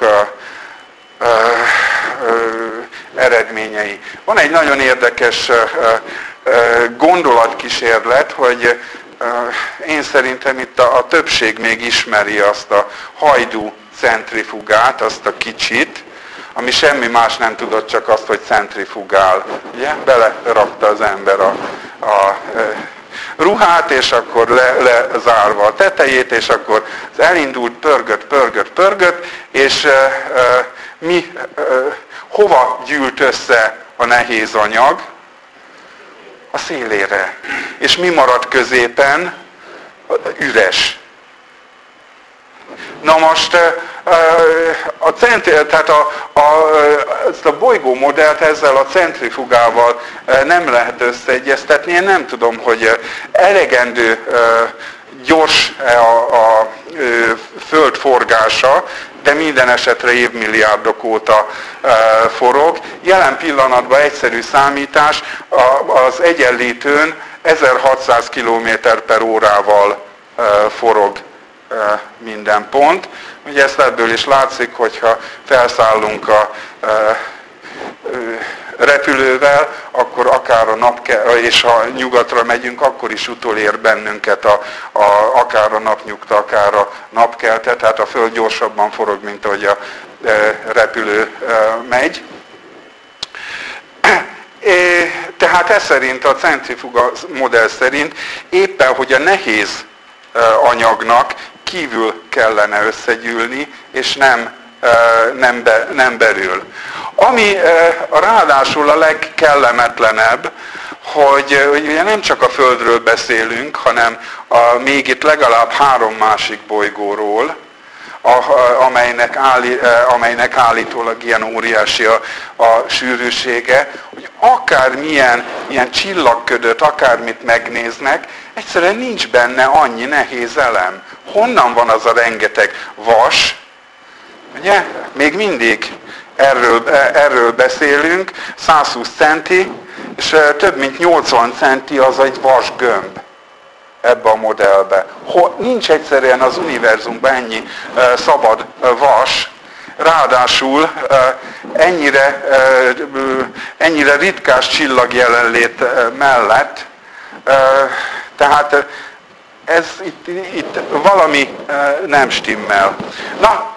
eredményei. Van egy nagyon érdekes gondolatkísérlet, hogy én szerintem itt a többség még ismeri azt a Hajdú centrifugát, azt a kicsit, ami semmi más nem tudott, csak azt, hogy centrifugál. Ugye? Belerakta az ember a ruhát, és akkor lezárva a tetejét, és akkor elindult, pörgött, és hova gyűlt össze a nehéz anyag? A szélére. És mi maradt középen? Üres. Na most ezt a bolygó modellt ezzel a centrifugával nem lehet összeegyeztetni. Én nem tudom, hogy elegendő gyors a Föld forgása, de minden esetre évmilliárdok óta forog. Jelen pillanatban egyszerű számítás, az egyenlítőn 1600 km/órával forog minden pont. Ugye ezt ebből is látszik, hogyha felszállunk a repülővel, akkor akár és ha nyugatra megyünk, akkor is utolér bennünket akár a napnyugta, akár a napkelte, tehát a Föld gyorsabban forog, mint ahogy a repülő megy. Tehát ez szerint, a centrifuga modell szerint éppen, hogy a nehéz anyagnak kívül kellene összegyűlni, és nem belül. Ami ráadásul a legkellemetlenebb, hogy ugye nem csak a Földről beszélünk, hanem még itt legalább 3 másik bolygóról, amelynek állítólag ilyen óriási a sűrűsége, hogy akármilyen ilyen csillagködöt, akármit megnéznek, egyszerűen nincs benne annyi nehéz elem. Honnan van az a rengeteg vas? Ugye? Még mindig erről beszélünk, 120 centi, és több mint 80 centi az egy vasgömb. ebbe a modellbe. Nincs egyszerűen az univerzumban ennyi szabad vas, ráadásul ennyire ritkás csillagjelenlét mellett, tehát ez itt valami nem stimmel. Na,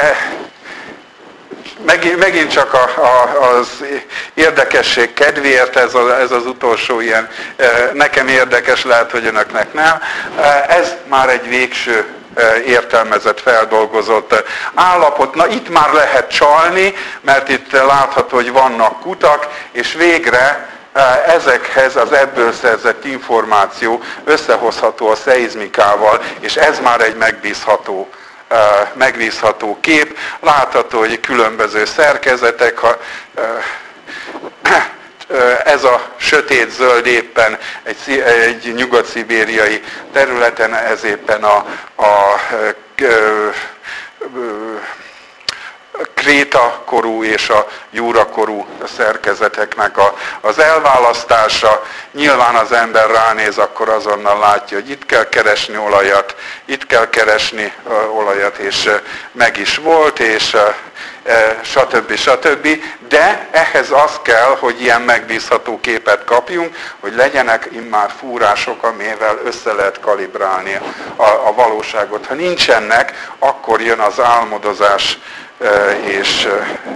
megint csak az érdekesség kedvéért ez az utolsó ilyen, nekem érdekes, lehet, hogy önöknek nem. Ez már egy végső értelmezett, feldolgozott állapot. Na itt már lehet csalni, mert itt látható, hogy vannak kutak, és végre ezekhez az ebből szerzett információ összehozható a szeizmikával, és ez már egy megbízható kép. Látható, hogy különböző szerkezetek, ez a sötét zöld éppen egy nyugat-szibériai területen, ez éppen a krétakorú és a júrakorú szerkezetek az elválasztása. Nyilván az ember ránéz, akkor azonnal látja, hogy itt kell keresni olajat, és meg is volt, és stb. De ehhez az kell, hogy ilyen megbízható képet kapjunk, hogy legyenek immár fúrások, amivel össze lehet kalibrálni a valóságot. Ha nincsenek, akkor jön az álmodozás, és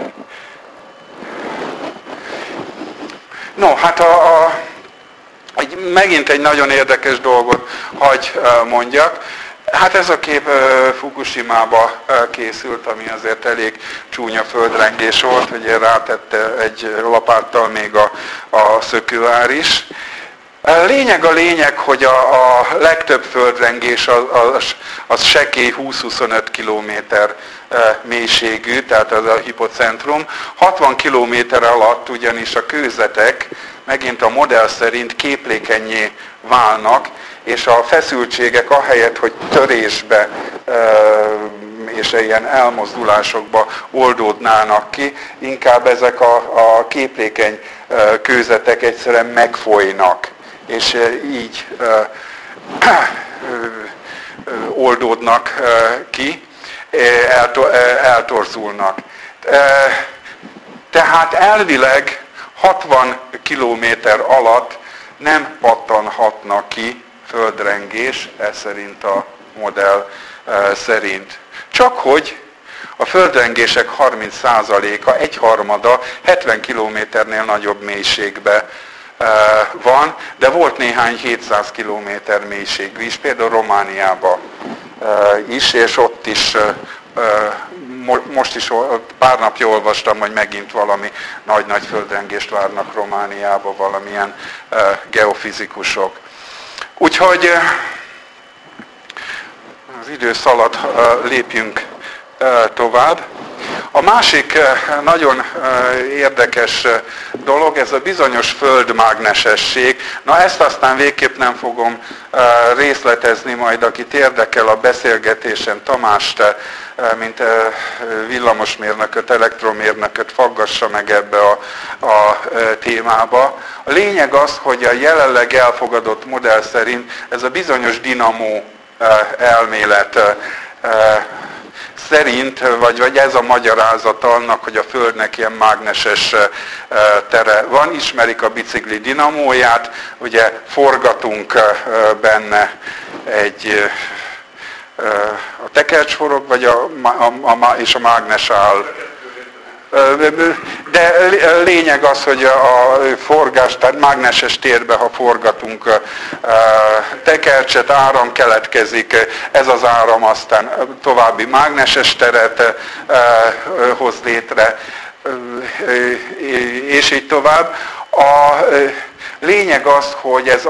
no, hát megint egy nagyon érdekes dolgot hagy mondjak. Hát ez a kép Fukushimába készült, ami azért elég csúnya földrengés volt, hogy rátette egy lapáttal még a szökőár is. A lényeg, hogy a legtöbb földrengés az sekély 20-25 kilométer mélységű, tehát az a hipocentrum. 60 kilométer alatt ugyanis a kőzetek megint a modell szerint képlékennyé válnak, és a feszültségek ahelyett, hogy törésbe és ilyen elmozdulásokba oldódnának ki, inkább ezek a képlékeny kőzetek egyszerűen megfolynak, és így oldódnak ki, eltorzulnak. Tehát elvileg 60 kilométer alatt nem pattanhatna ki földrengés, ez szerint a modell szerint. Csak hogy a földrengések 30%-a, egyharmada 70 kilométernél nagyobb mélységbe van, de volt néhány 700 kilométer mélységű is, például Romániában is, és ott is most is pár napja olvastam, hogy megint valami nagy-nagy földrengést várnak Romániába valamilyen geofizikusok. Úgyhogy az idő szalad, lépjünk tovább. A másik nagyon érdekes dolog, ez a bizonyos földmágnesesség. Na ezt aztán végképp nem fogom részletezni, majd akit érdekel a beszélgetésen Tamást, mint villamosmérnököt, elektromérnököt faggassa meg ebbe a témába. A lényeg az, hogy a jelenleg elfogadott modell szerint ez a bizonyos dinamó elmélet szerint, vagy ez a magyarázata annak, hogy a Földnek ilyen mágneses tere van. Ismerik a bicikli dinamóját, ugye forgatunk benne a tekercs forog, vagy és a mágnes áll. De lényeg az, hogy a forgás, tehát mágneses térbe, ha forgatunk tekercset, áram keletkezik, ez az áram aztán további mágneses teret hoz létre, és így tovább. A lényeg az, hogy ez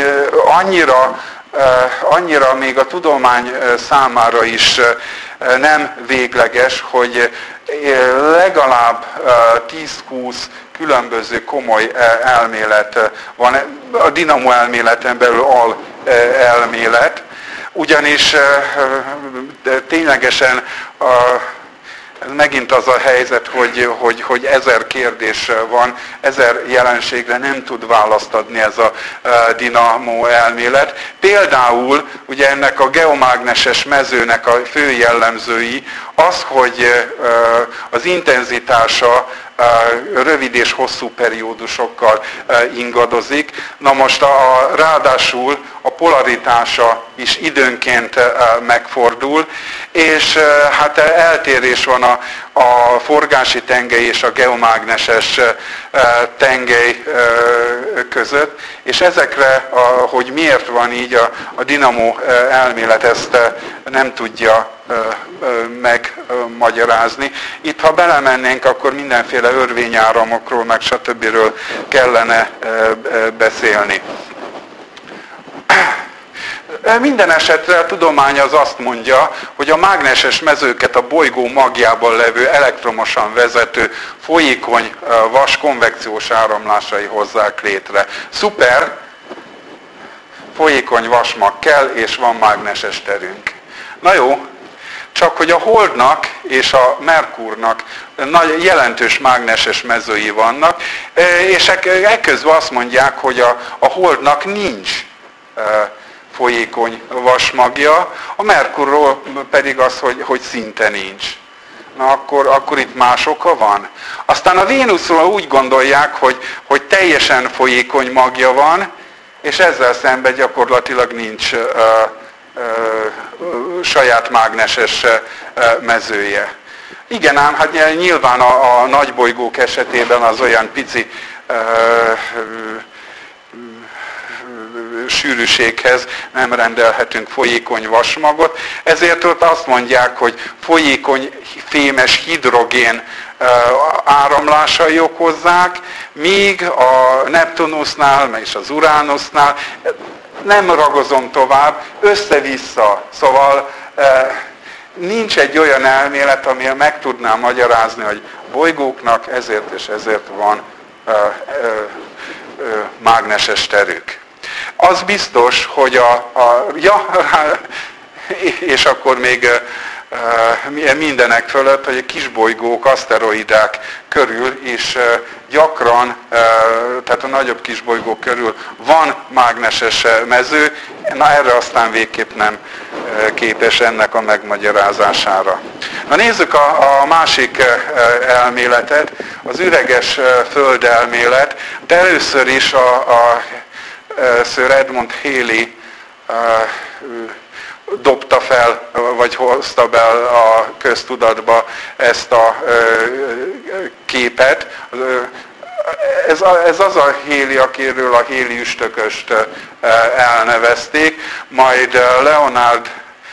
annyira még a tudomány számára is nem végleges, hogy legalább 10-20 különböző komoly elmélet van, a dinamo elméleten belül elmélet, ugyanis ténylegesen Ez megint az a helyzet, hogy 1000 kérdés van, 1000 jelenségre nem tud választ adni ez a dinamó elmélet. Például ugye ennek a geomágneses mezőnek a fő jellemzői az, hogy az intenzitása rövid és hosszú periódusokkal ingadozik. Na most ráadásul a polaritása is időnként megfordul, és hát eltérés van a forgási tengely és a geomágneses tengely között, és ezekre, hogy miért van így a dinamó elmélet, ezt nem tudja megmagyarázni. Itt, ha belemennénk, akkor mindenféle örvényáramokról, meg stb. Kellene beszélni. Minden esetre a tudomány az azt mondja, hogy a mágneses mezőket a bolygó magjában levő elektromosan vezető folyékony vas konvekciós áramlásai hozzák létre. Szuper, folyékony vasmag kell, és van mágneses terünk. Na jó, csak hogy a Holdnak és a Merkurnak nagy jelentős mágneses mezői vannak, és ekközben azt mondják, hogy a Holdnak nincs folyékony vasmagja, a Merkurról pedig az, hogy szinte nincs. Na akkor itt más oka van. Aztán a Vénuszról úgy gondolják, hogy teljesen folyékony magja van, és ezzel szemben gyakorlatilag nincs saját mágneses mezője. Igen ám, hát nyilván a nagybolygók esetében az olyan pici sűrűséghez nem rendelhetünk folyékony vasmagot, ezért ott azt mondják, hogy folyékony fémes hidrogén áramlásai okozzák, míg a Neptunusnál és az Uranusnál, nem ragozom tovább, össze-vissza. Szóval nincs egy olyan elmélet, ami meg tudná magyarázni, hogy bolygóknak ezért és ezért van mágneses terük. Az biztos, hogy és akkor még mindenek fölött, hogy a kisbolygók, aszteroidák körül is gyakran, tehát a nagyobb kisbolygók körül van mágneses mező, na erre aztán végképp nem képes ennek a megmagyarázására. Na nézzük a másik elméletet, az üreges földelmélet, de először is a Sir Edmund Halley dobta fel, vagy hozta be a köztudatba ezt a képet. Ez az a Halley, akiről a Halley üstököst elnevezték, majd Leonard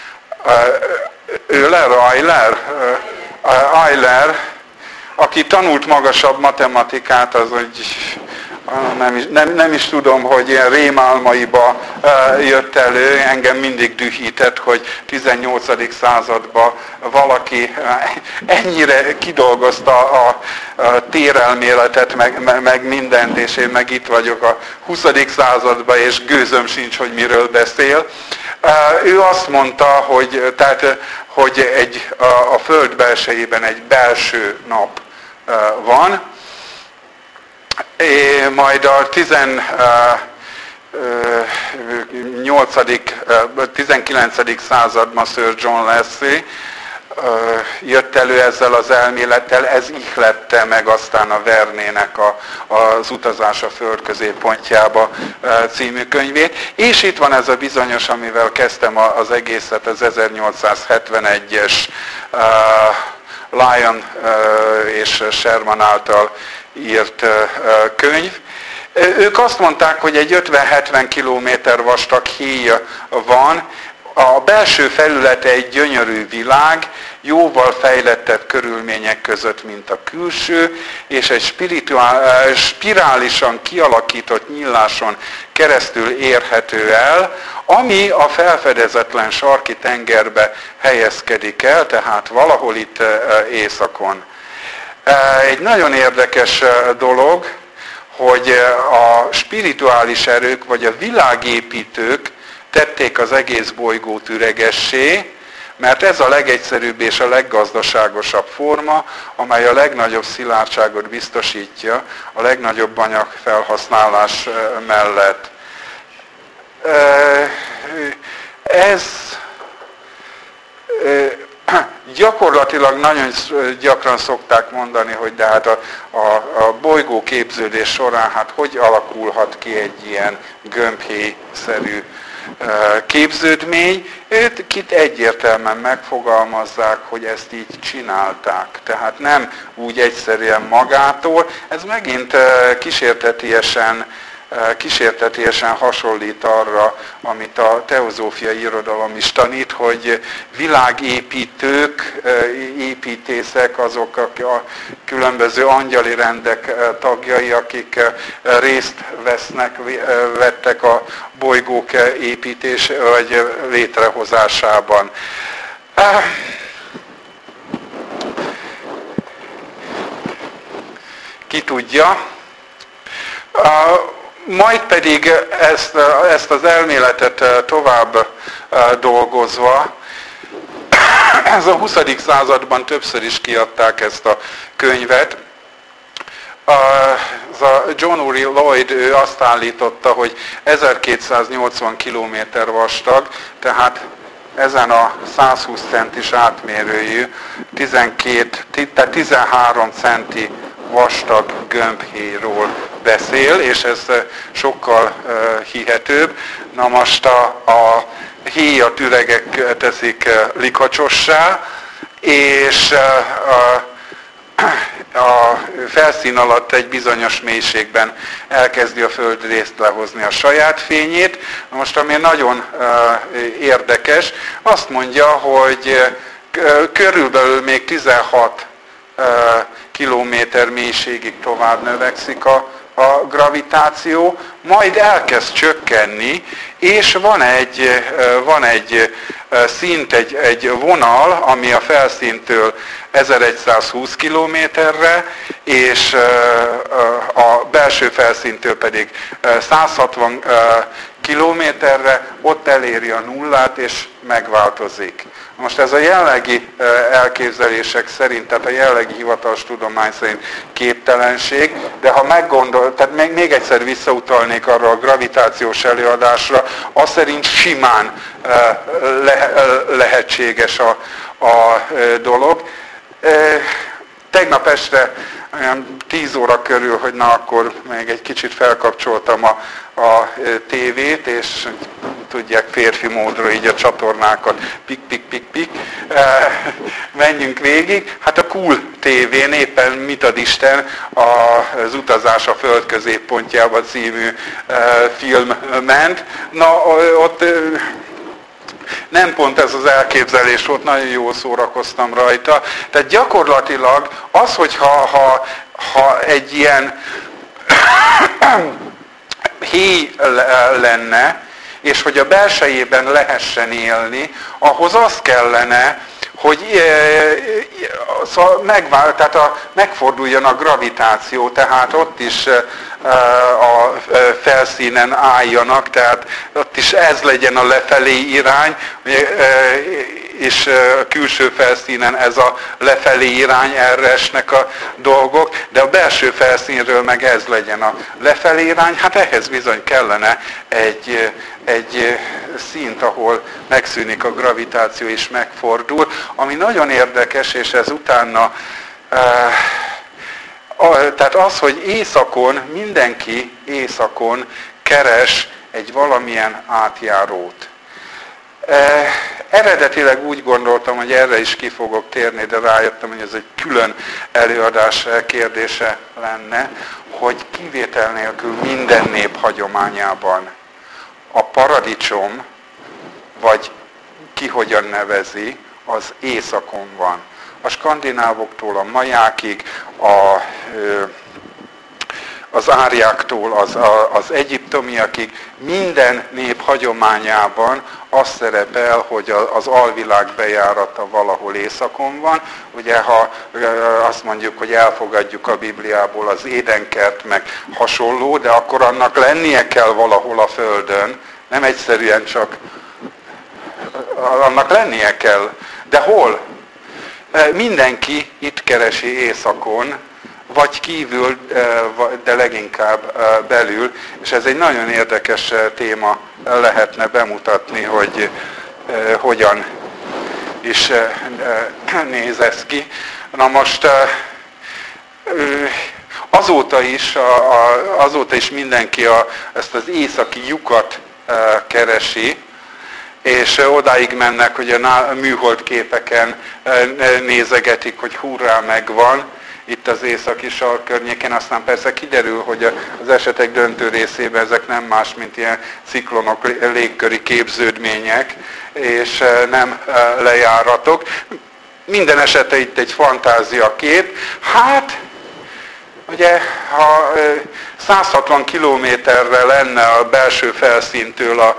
Euler, aki tanult magasabb matematikát, az hogy nem is tudom, hogy ilyen rémálmaiba jött elő, engem mindig dühített, hogy 18. században valaki ennyire kidolgozta a térelméletet, meg mindent, és én meg itt vagyok a 20. században, és gőzöm sincs, hogy miről beszél. Ő azt mondta, hogy a Föld belsejében egy belső nap van, majd a 19. században Sir John Lasley jött elő ezzel az elmélettel, ez ihlette meg aztán a Vernének az Utazás a Föld középpontjába című könyvét. És itt van ez a bizonyos, amivel kezdtem az egészet, az 1871-es Lyon és Sherman által írt könyv. Ők azt mondták, hogy egy 50-70 kilométer vastag héj van, a belső felülete egy gyönyörű világ, jóval fejlettebb körülmények között, mint a külső, és egy spirálisan kialakított nyíláson keresztül érhető el, ami a felfedezetlen sarki tengerbe helyezkedik el, tehát valahol itt északon. Egy nagyon érdekes dolog, hogy a spirituális erők, vagy a világépítők tették az egész bolygót üregessé, Mert ez a legegyszerűbb és a leggazdaságosabb forma, amely a legnagyobb szilárdságot biztosítja a legnagyobb anyagfelhasználás mellett. Ez gyakorlatilag nagyon gyakran szokták mondani, hogy de hát a bolygó képződés során hát hogy alakulhat ki egy ilyen gömbhéjszerű képződmény. Itt egyértelműen megfogalmazzák, hogy ezt így csinálták. Tehát nem úgy egyszerűen magától. Ez megint kísértetiesen hasonlít arra, amit a teozófiai irodalom is tanít, hogy világépítők, építészek, azok a különböző angyali rendek tagjai, akik részt vettek a bolygók építés vagy létrehozásában. Ki tudja? Majd pedig ezt az elméletet tovább dolgozva, ez a 20. században többször is kiadták ezt a könyvet. John Uri Lloyd ő azt állította, hogy 1280 km vastag, tehát ezen a 120 centis átmérőjű, 13 centi vastag gömbhéjról beszél, és ez sokkal hihetőbb. Na most a héjat üregek teszik likacsossá, és a felszín alatt egy bizonyos mélységben elkezdi a földrészt lehozni a saját fényét. Most ami nagyon érdekes, azt mondja, hogy körülbelül még 16 kilométer mélységig tovább növekszik a gravitáció, majd elkezd csökkenni, és van egy szint, egy vonal, ami a felszíntől 1120 kilométerre, és a belső felszíntől pedig 160 kilométerre, ott eléri a nullát, és megváltozik. Most ez a jelenlegi elképzelések szerint, tehát a jelenlegi hivatalos tudomány szerint képtelenség, de ha tehát még egyszer visszautalnék arra a gravitációs előadásra, az szerint simán lehetséges a dolog. Tegnap este 10 óra körül, hogy na akkor még egy kicsit felkapcsoltam a tévét, és tudják, férfi módra így a csatornákat pik. Menjünk végig. Hát a Cool TV-n éppen mit ad Isten, az Utazás a Föld középpontjába című film ment. Na, ott nem pont ez az elképzelés volt, nagyon jól szórakoztam rajta. Tehát gyakorlatilag az, hogy ha egy ilyen héj lenne, és hogy a belsejében lehessen élni, ahhoz az kellene, hogy megforduljon a gravitáció, tehát ott is a felszínen álljanak, tehát ott is ez legyen a lefelé irány, és a külső felszínen ez a lefelé irány, erre esnek a dolgok, de a belső felszínről meg ez legyen a lefelé irány, hát ehhez bizony kellene egy szint, ahol megszűnik a gravitáció és megfordul, ami nagyon érdekes, és ez utána, tehát az, hogy északon, mindenki északon keres egy valamilyen átjárót. Eredetileg úgy gondoltam, hogy erre is ki fogok térni, de rájöttem, hogy ez egy külön előadás kérdése lenne, hogy kivétel nélkül minden nép hagyományában a paradicsom, vagy ki hogyan nevezi, az északon van. A skandinávoktól a majákig, az árjáktól az egyiptomiakig, minden nép hagyományában az szerepel, hogy az alvilág bejárata valahol északon van. Ugye, ha azt mondjuk, hogy elfogadjuk a Bibliából az Édenkert, meg hasonló, de akkor annak lennie kell valahol a Földön, nem egyszerűen csak annak lennie kell. De hol? Mindenki itt keresi északon, vagy kívül, de leginkább belül, és ez egy nagyon érdekes téma lehetne bemutatni, hogy hogyan is néz ez ki. Na most azóta is mindenki ezt az északi lyukat keresi, és odáig mennek, hogy a műhold képeken nézegetik, hogy hurrá, megvan itt az északi sark környékén, aztán persze kiderül, hogy az esetek döntő részében ezek nem más, mint ilyen ciklonok, légköri képződmények, és nem lejáratok. Minden esetre itt egy fantáziakép. Hát, ugye, ha 160 kilométerre lenne a belső felszíntől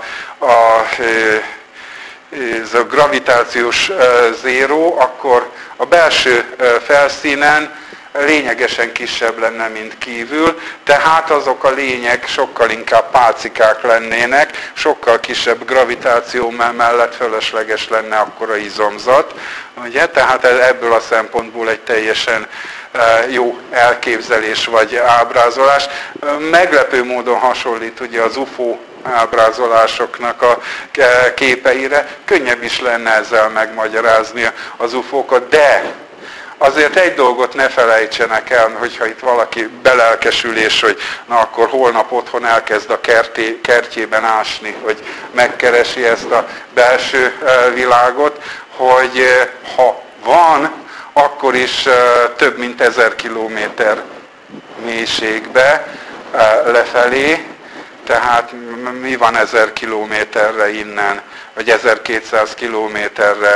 ez a gravitációs zéró, akkor a belső felszínen lényegesen kisebb lenne, mint kívül, tehát azok a lények sokkal inkább pálcikák lennének, sokkal kisebb gravitáció mellett fölösleges lenne akkora izomzat, ugye? Tehát ebből a szempontból egy teljesen jó elképzelés vagy ábrázolás. Meglepő módon hasonlít ugye az UFO ábrázolásoknak a képeire. Könnyebb is lenne ezzel megmagyarázni az UFO-kat, de azért egy dolgot ne felejtsenek el, hogyha itt valaki belelkesülés, hogy na akkor holnap otthon elkezd a kertjében ásni, hogy megkeresi ezt a belső világot, hogy ha van, akkor is több mint 1000 kilométer mélységbe lefelé, tehát mi van 1000 kilométerre innen, vagy 1200 kilométerre?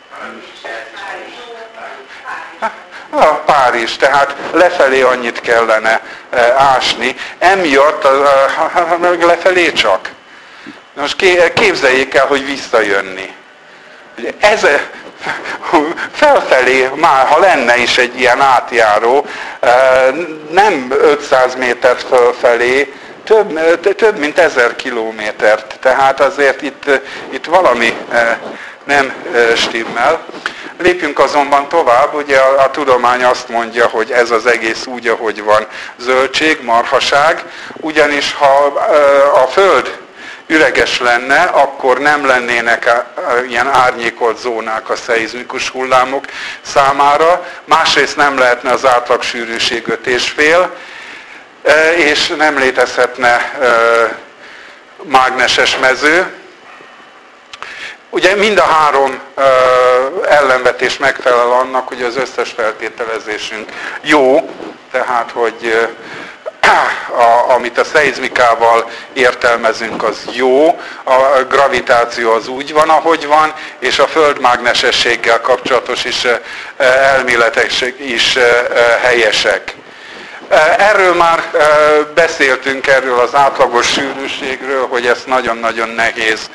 Párizs, tehát lefelé annyit kellene ásni, emiatt lefelé csak. Most képzeljék el, hogy visszajönni. Ez felfelé, már ha lenne is egy ilyen átjáró, nem 500 métert fölfelé, több mint 1000 kilométert. Tehát azért itt valami nem stimmel. Lépjünk azonban tovább, ugye a tudomány azt mondja, hogy ez az egész úgy, ahogy van, zöldség, marhaság, ugyanis ha a Föld üreges lenne, akkor nem lennének ilyen árnyékolt zónák a szeizmikus hullámok számára, másrészt nem lehetne az átlagsűrűség 5,5, és nem létezhetne mágneses mező. Ugye mind a három ellenvetés megfelel annak, hogy az összes feltételezésünk jó, tehát hogy amit a szeizmikával értelmezünk, az jó, a gravitáció az úgy van, ahogy van, és a földmágnesességgel kapcsolatos elméletek is helyesek. Erről már beszéltünk, erről az átlagos sűrűségről, hogy ez nagyon-nagyon nehéz.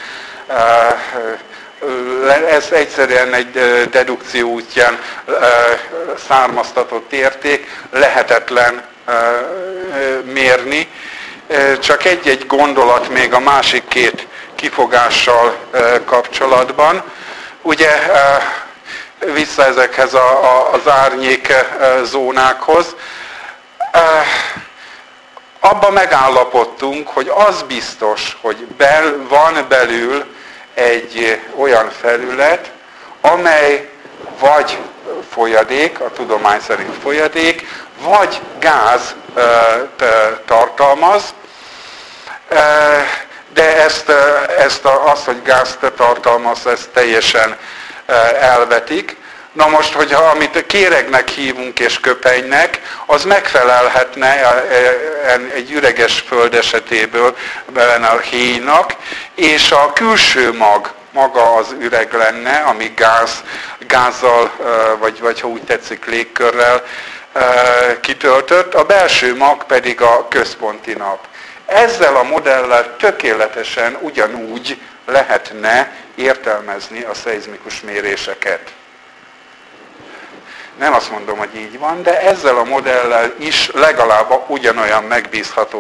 Ez egyszerűen egy dedukció útján származtatott érték, lehetetlen mérni. Csak egy gondolat még a másik két kifogással kapcsolatban. Ugye vissza ezekhez az árnyék zónákhoz. Abban megállapodtunk, hogy az biztos, hogy van belül egy olyan felület, amely vagy folyadék, a tudomány szerint folyadék, vagy gáz tartalmaz, de azt, hogy gázt tartalmaz, ezt teljesen elvetik. Na most, hogyha amit kéregnek hívunk és köpenynek, az megfelelhetne egy üreges föld esetéből a héjnak, és a külső maga az üreg lenne, ami gázzal, vagy ha úgy tetszik, légkörrel kitöltött, a belső mag pedig a központi nap. Ezzel a modellel tökéletesen ugyanúgy lehetne értelmezni a szeizmikus méréseket. Nem azt mondom, hogy így van, de ezzel a modellel is legalább ugyanolyan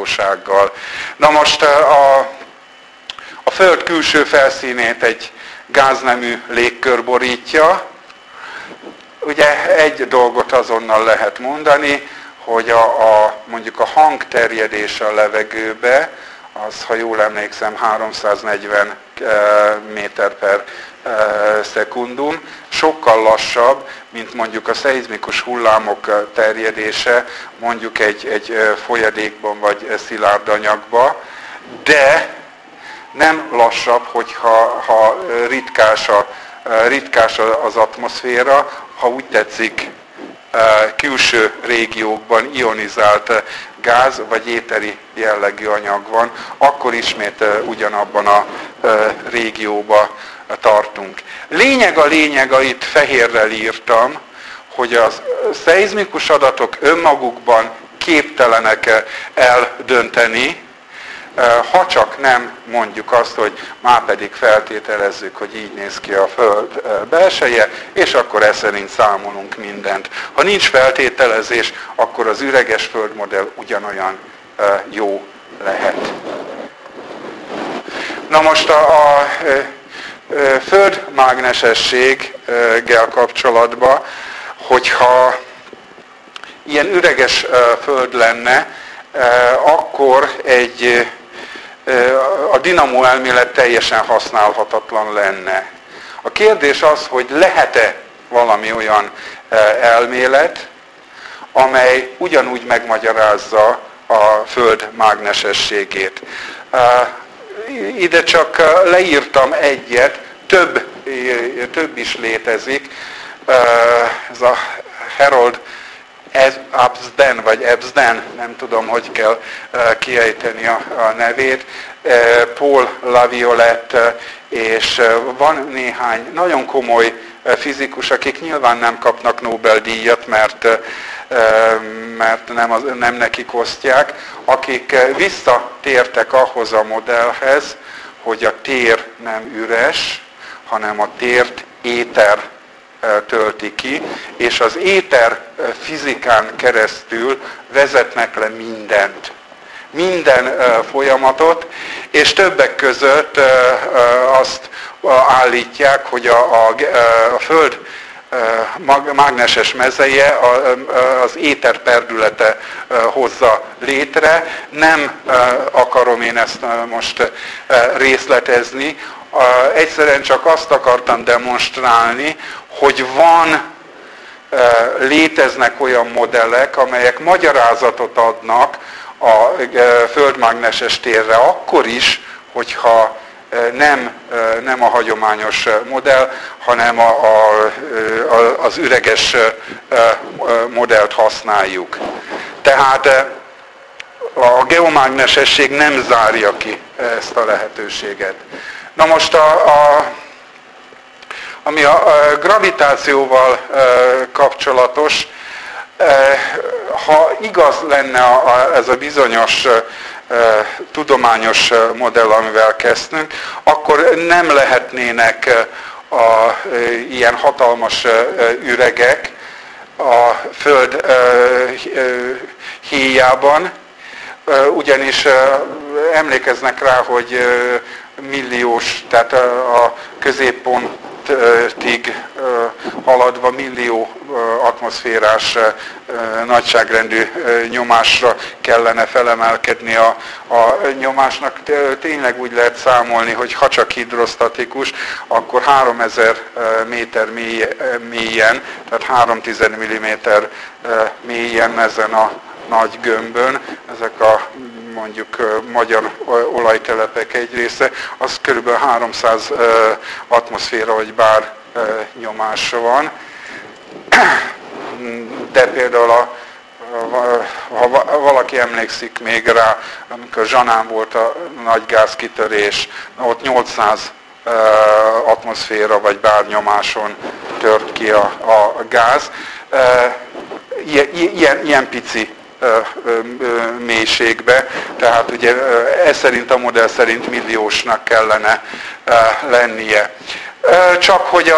megbízhatósággal. Na most a Föld külső felszínét egy gáznemű légkör borítja. Ugye egy dolgot azonnal lehet mondani, hogy mondjuk a hangterjedése a levegőbe, az, ha jól emlékszem, 340 méter per szekundum, sokkal lassabb, mint mondjuk a szeizmikus hullámok terjedése mondjuk egy folyadékban vagy szilárd anyagban, de nem lassabb, hogyha ritkás az atmoszféra, ha úgy tetszik, külső régiókban ionizált gáz vagy éteri jellegű anyag van, akkor ismét ugyanabban a régióba tartunk. Lényeg, itt fehérrel írtam, hogy a szeizmikus adatok önmagukban képtelenek eldönteni, ha csak nem mondjuk azt, hogy már pedig feltételezzük, hogy így néz ki a Föld belseje, és akkor ez szerint számolunk mindent. Ha nincs feltételezés, akkor az üreges földmodell ugyanolyan jó lehet. Na most a földmágnesességgel kapcsolatban, hogyha ilyen üreges föld lenne, akkor a dinamó elmélet teljesen használhatatlan lenne. A kérdés az, hogy lehet-e valami olyan elmélet, amely ugyanúgy megmagyarázza a Föld mágnesességét. Ide csak leírtam egyet, több is létezik. Ez a Harold Absden, vagy Absden, nem tudom, hogy kell kiejteni a nevét, Paul Laviolette, és van néhány nagyon komoly fizikus, akik nyilván nem kapnak Nobel-díjat, mert nem nekik osztják, akik visszatértek ahhoz a modellhez, hogy a tér nem üres, hanem a tért éter tölti ki, és az éter fizikán keresztül vezetnek le minden folyamatot, és többek között azt állítják, hogy a Föld mágneses mezeje az éter perdülete hozza létre. Nem akarom én ezt most részletezni, egyszerűen csak azt akartam demonstrálni, hogy léteznek olyan modellek, amelyek magyarázatot adnak a földmágneses térre akkor is, hogyha nem a hagyományos modell, hanem az üreges modellt használjuk. Tehát a geomágnesesség nem zárja ki ezt a lehetőséget. Na most ami a gravitációval kapcsolatos, ha igaz lenne ez a bizonyos tudományos modell, amivel kezdtünk, akkor nem lehetnének ilyen hatalmas üregek a Föld héjában, ugyanis emlékeznek rá, hogy milliós, tehát a középpontig haladva millió atmoszférás nagyságrendű nyomásra kellene felemelkedni a nyomásnak. Tényleg úgy lehet számolni, hogy ha csak hidrosztatikus, akkor 3000 méter mélyen, tehát 3/10 mm mélyen ezen a nagy gömbön, ezek a mondjuk magyar olajtelepek egy része, az kb. 300 atmoszféra vagy bár nyomásra van. De például ha valaki emlékszik még rá, amikor Zsanán volt a nagy gázkitörés, ott 800 atmoszféra vagy bár nyomáson tört ki a gáz. Ilyen pici mélységbe, tehát ugye ez szerint a modell szerint milliósnak kellene lennie. Csak hogy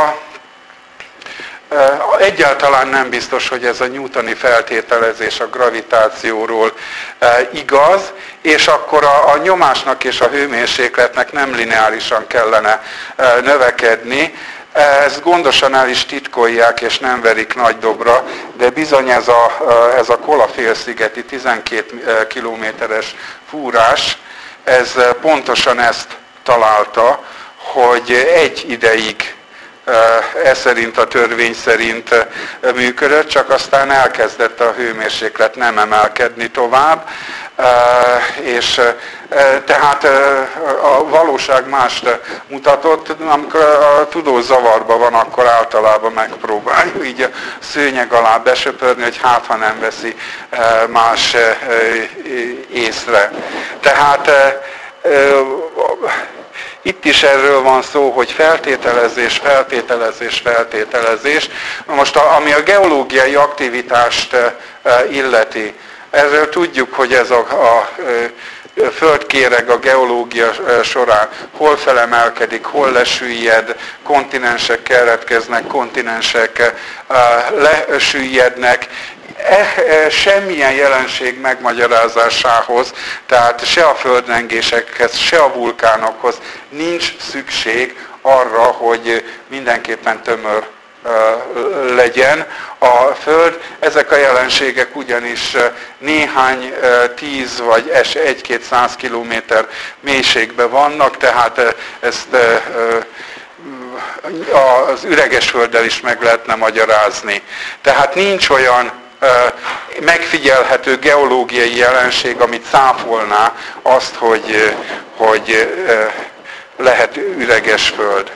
egyáltalán nem biztos, hogy ez a newtoni feltételezés a gravitációról igaz, és akkor a nyomásnak és a hőmérsékletnek nem lineárisan kellene növekedni. Ezt gondosan el is titkolják, és nem verik nagy dobra, de bizony ez a Kola-félszigeti 12 kilométeres fúrás, ez pontosan ezt találta, hogy egy ideig szerint a törvény szerint működött, csak aztán elkezdett a hőmérséklet nem emelkedni tovább, és tehát a valóság mást mutatott. Amikor a tudós zavarban van, akkor általában megpróbáljuk így a szőnyeg alá besöpörni, hogy hát ha nem veszi más észre. Tehát itt is erről van szó, hogy feltételezés. Most ami a geológiai aktivitást illeti, erről tudjuk, hogy ez a földkéreg a geológia során hol felemelkedik, hol lesüllyed, kontinensek keletkeznek, kontinensek lesüllyednek. Semmilyen jelenség megmagyarázásához, tehát se a földrengésekhez, se a vulkánokhoz nincs szükség arra, hogy mindenképpen tömör legyen a Föld. Ezek a jelenségek ugyanis néhány 10 vagy 1-200 kilométer mélységben vannak, tehát ezt az üreges Földdel is meg lehetne magyarázni. Tehát nincs olyan megfigyelhető geológiai jelenség, amit cáfolná azt, hogy lehet üreges Föld.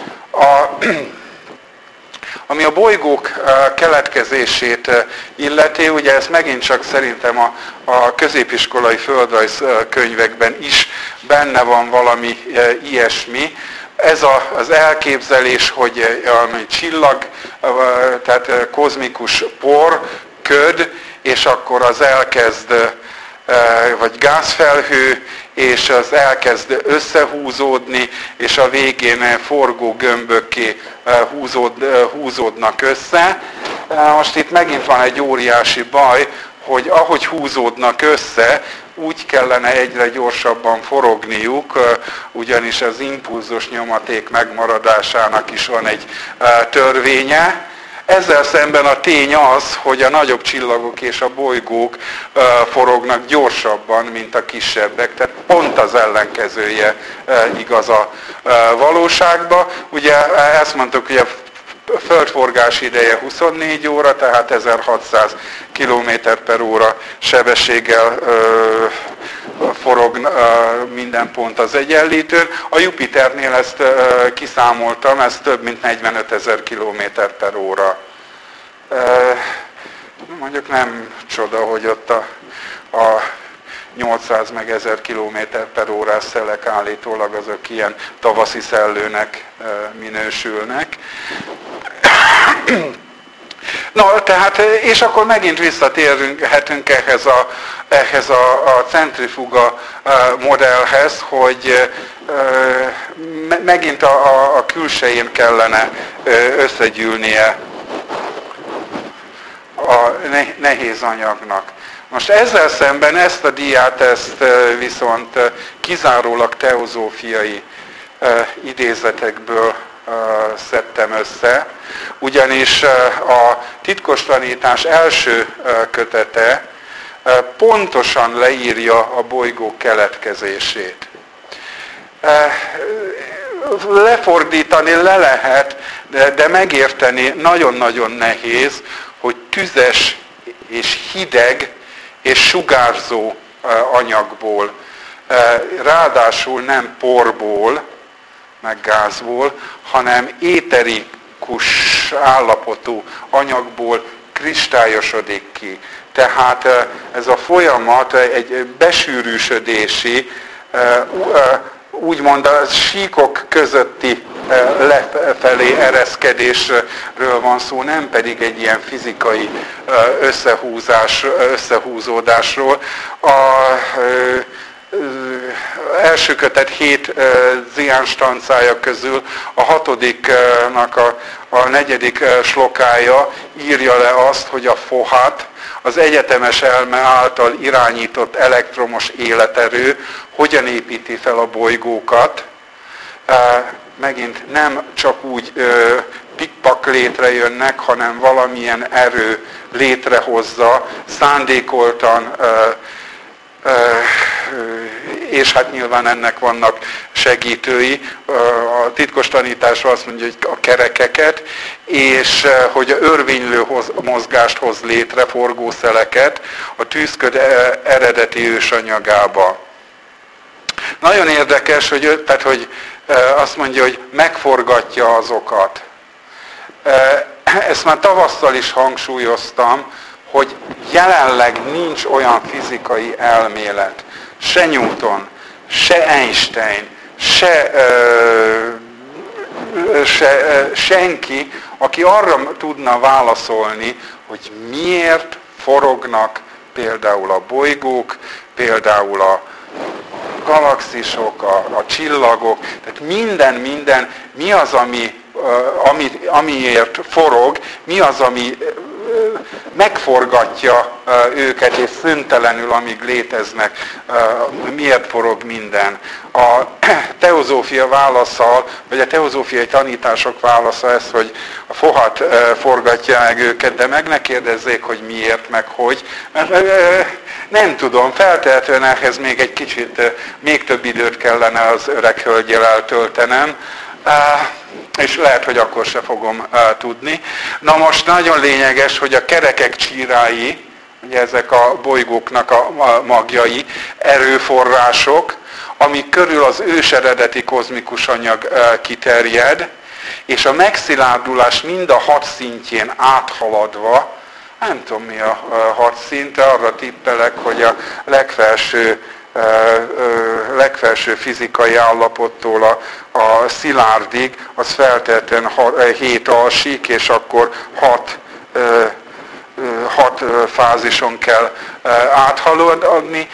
Ami a bolygók keletkezését illeti, ugye ez megint csak szerintem a középiskolai földrajz könyvekben is benne van valami ilyesmi. Ez az elképzelés, hogy a csillag, tehát kozmikus por, köd, és akkor az elkezd, vagy gázfelhő, és az elkezd összehúzódni, és a végén forgó gömbökké húzódnak össze. Most itt megint van egy óriási baj, hogy ahogy húzódnak össze, úgy kellene egyre gyorsabban forogniuk, ugyanis az impulzus nyomaték megmaradásának is van egy törvénye. Ezzel szemben a tény az, hogy a nagyobb csillagok és a bolygók forognak gyorsabban, mint a kisebbek. Tehát pont az ellenkezője igaz a valóságban. Ugye ezt mondtuk, hogy a földforgás ideje 24 óra, tehát 1600 km/h sebességgel forog minden pont az egyenlítőn. A Jupiternél ezt kiszámoltam, ez több mint 45 000 km/h. Mondjuk nem csoda, hogy ott a 800 meg 1000 km/h szelek állítólag azok ilyen tavaszi szellőnek minősülnek. Na, tehát, és akkor megint visszatérhetünk ehhez a centrifuga modellhez, hogy megint a külsején kellene összegyűlnie a nehéz anyagnak. Most ezzel szemben ezt a diát viszont kizárólag teozófiai idézetekből szedtem össze, ugyanis a titkos tanítás első kötete pontosan leírja a bolygók keletkezését. Lefordítani le lehet, de megérteni nagyon-nagyon nehéz, hogy tüzes és hideg és sugárzó anyagból, ráadásul nem porból, meg gázból, hanem éterikus állapotú anyagból kristályosodik ki. Tehát ez a folyamat egy besűrűsödési, úgymond a síkok közötti lefelé ereszkedésről van szó, nem pedig egy ilyen fizikai összehúzódásról. első kötet 7 ziánstancája közül a 6-nak a 4. slokája írja le azt, hogy a fohat, az egyetemes elme által irányított elektromos életerő hogyan építi fel a bolygókat. Megint nem csak úgy pikpak létrejönnek, hanem valamilyen erő létrehozza, szándékoltan, és hát nyilván ennek vannak segítői. A titkos tanításra azt mondja, hogy a kerekeket, és hogy a örvénylő mozgást hoz létre, forgószeleket a tűzköd eredeti ősanyagába. Nagyon érdekes, hogy azt mondja, hogy megforgatja azokat. Ezt már tavasszal is hangsúlyoztam, hogy jelenleg nincs olyan fizikai elmélet, se Newton, se Einstein, se senki, aki arra tudna válaszolni, hogy miért forognak például a bolygók, például a galaxisok, a csillagok, tehát minden, mi az, amiért forog, mi az, ami megforgatja őket, és szüntelenül, amíg léteznek, miért forog minden. A teozófia válasza, vagy a teozófiai tanítások válasza ez, hogy a fohat forgatja meg őket, de meg ne kérdezzék, hogy miért, meg hogy. Nem tudom, feltehetően ehhez még egy kicsit, még több időt kellene az öreg hölgyel eltöltenem, és lehet, hogy akkor se fogom tudni. Na most nagyon lényeges, hogy a kerekek csírái, ugye ezek a bolygóknak a magjai, erőforrások, amik körül az őseredeti kozmikus anyag kiterjed, és a megszilárdulás mind a 6 szintjén áthaladva, nem tudom mi a 6 szint, arra tippelek, hogy a legfelső fizikai állapottól a szilárdig, az feltétlenül 7 alsík, és akkor 6 fázison kell áthaladni,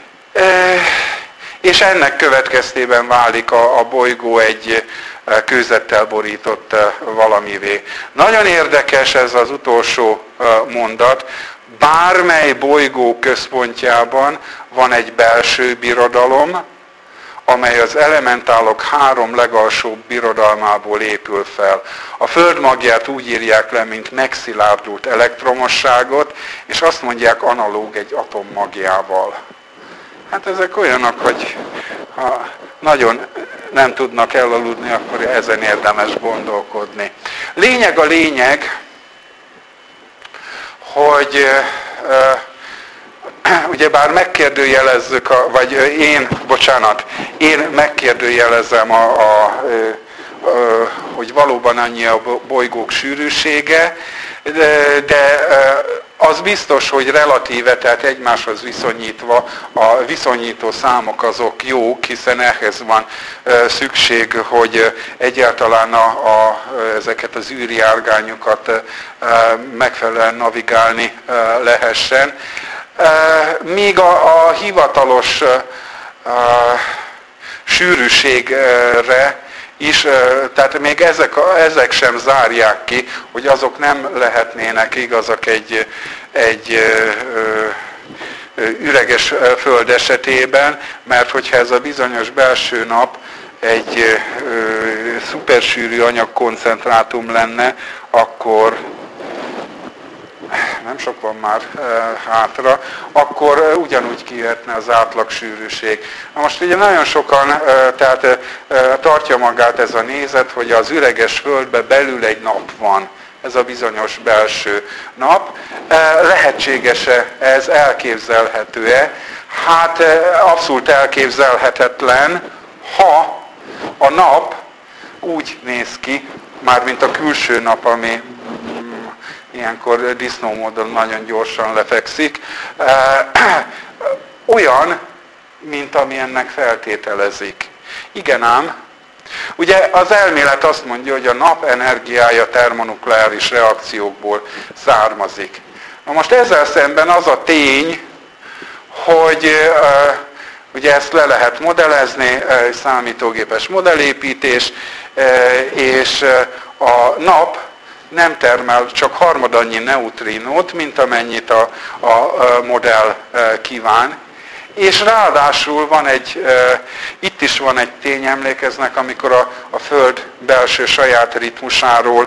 és ennek következtében válik a bolygó egy kőzettel borított valamivé. Nagyon érdekes ez az utolsó mondat. Bármely bolygó központjában van egy belső birodalom, amely az elementálok 3 legalsóbb birodalmából épül fel. A Föld magját úgy írják le, mint megszilárdult elektromosságot, és azt mondják analóg egy atom magjával. Hát ezek olyanok, hogy ha nagyon nem tudnak elaludni, akkor ezen érdemes gondolkodni. Lényeg a lényeg, hogy ugyebár megkérdőjelezzük, én megkérdőjelezem, hogy valóban annyi a bolygók sűrűsége, de az biztos, hogy relatíve, tehát egymáshoz viszonyítva a viszonyító számok azok jók, hiszen ehhez van szükség, hogy egyáltalán ezeket az űrjárgányokat megfelelően navigálni lehessen. Míg a hivatalos sűrűségre is, tehát még ezek sem zárják ki, hogy azok nem lehetnének igazak egy üreges föld esetében, mert hogyha ez a bizonyos belső nap egy szupersűrű anyagkoncentrátum lenne, akkor nem sok van már hátra, akkor ugyanúgy kijöhetne az átlag sűrűség. Na most ugye nagyon sokan tartja magát ez a nézet, hogy az üreges földbe belül egy nap van. Ez a bizonyos belső nap. Lehetséges-e ez, elképzelhető-e? Hát abszolút elképzelhetetlen, ha a nap úgy néz ki, mármint a külső nap, ami ilyenkor disznómódon nagyon gyorsan lefekszik, olyan, mint ami ennek feltételezik. Igen ám, ugye az elmélet azt mondja, hogy a nap energiája termonukleáris reakciókból származik. Na most ezzel szemben az a tény, hogy Ugye ezt le lehet modellezni, számítógépes modellépítés, és a nap nem termel csak harmadannyi neutrinót, mint amennyit a modell kíván. És ráadásul van itt is van egy tény, emlékeznek, amikor a Föld belső saját ritmusáról,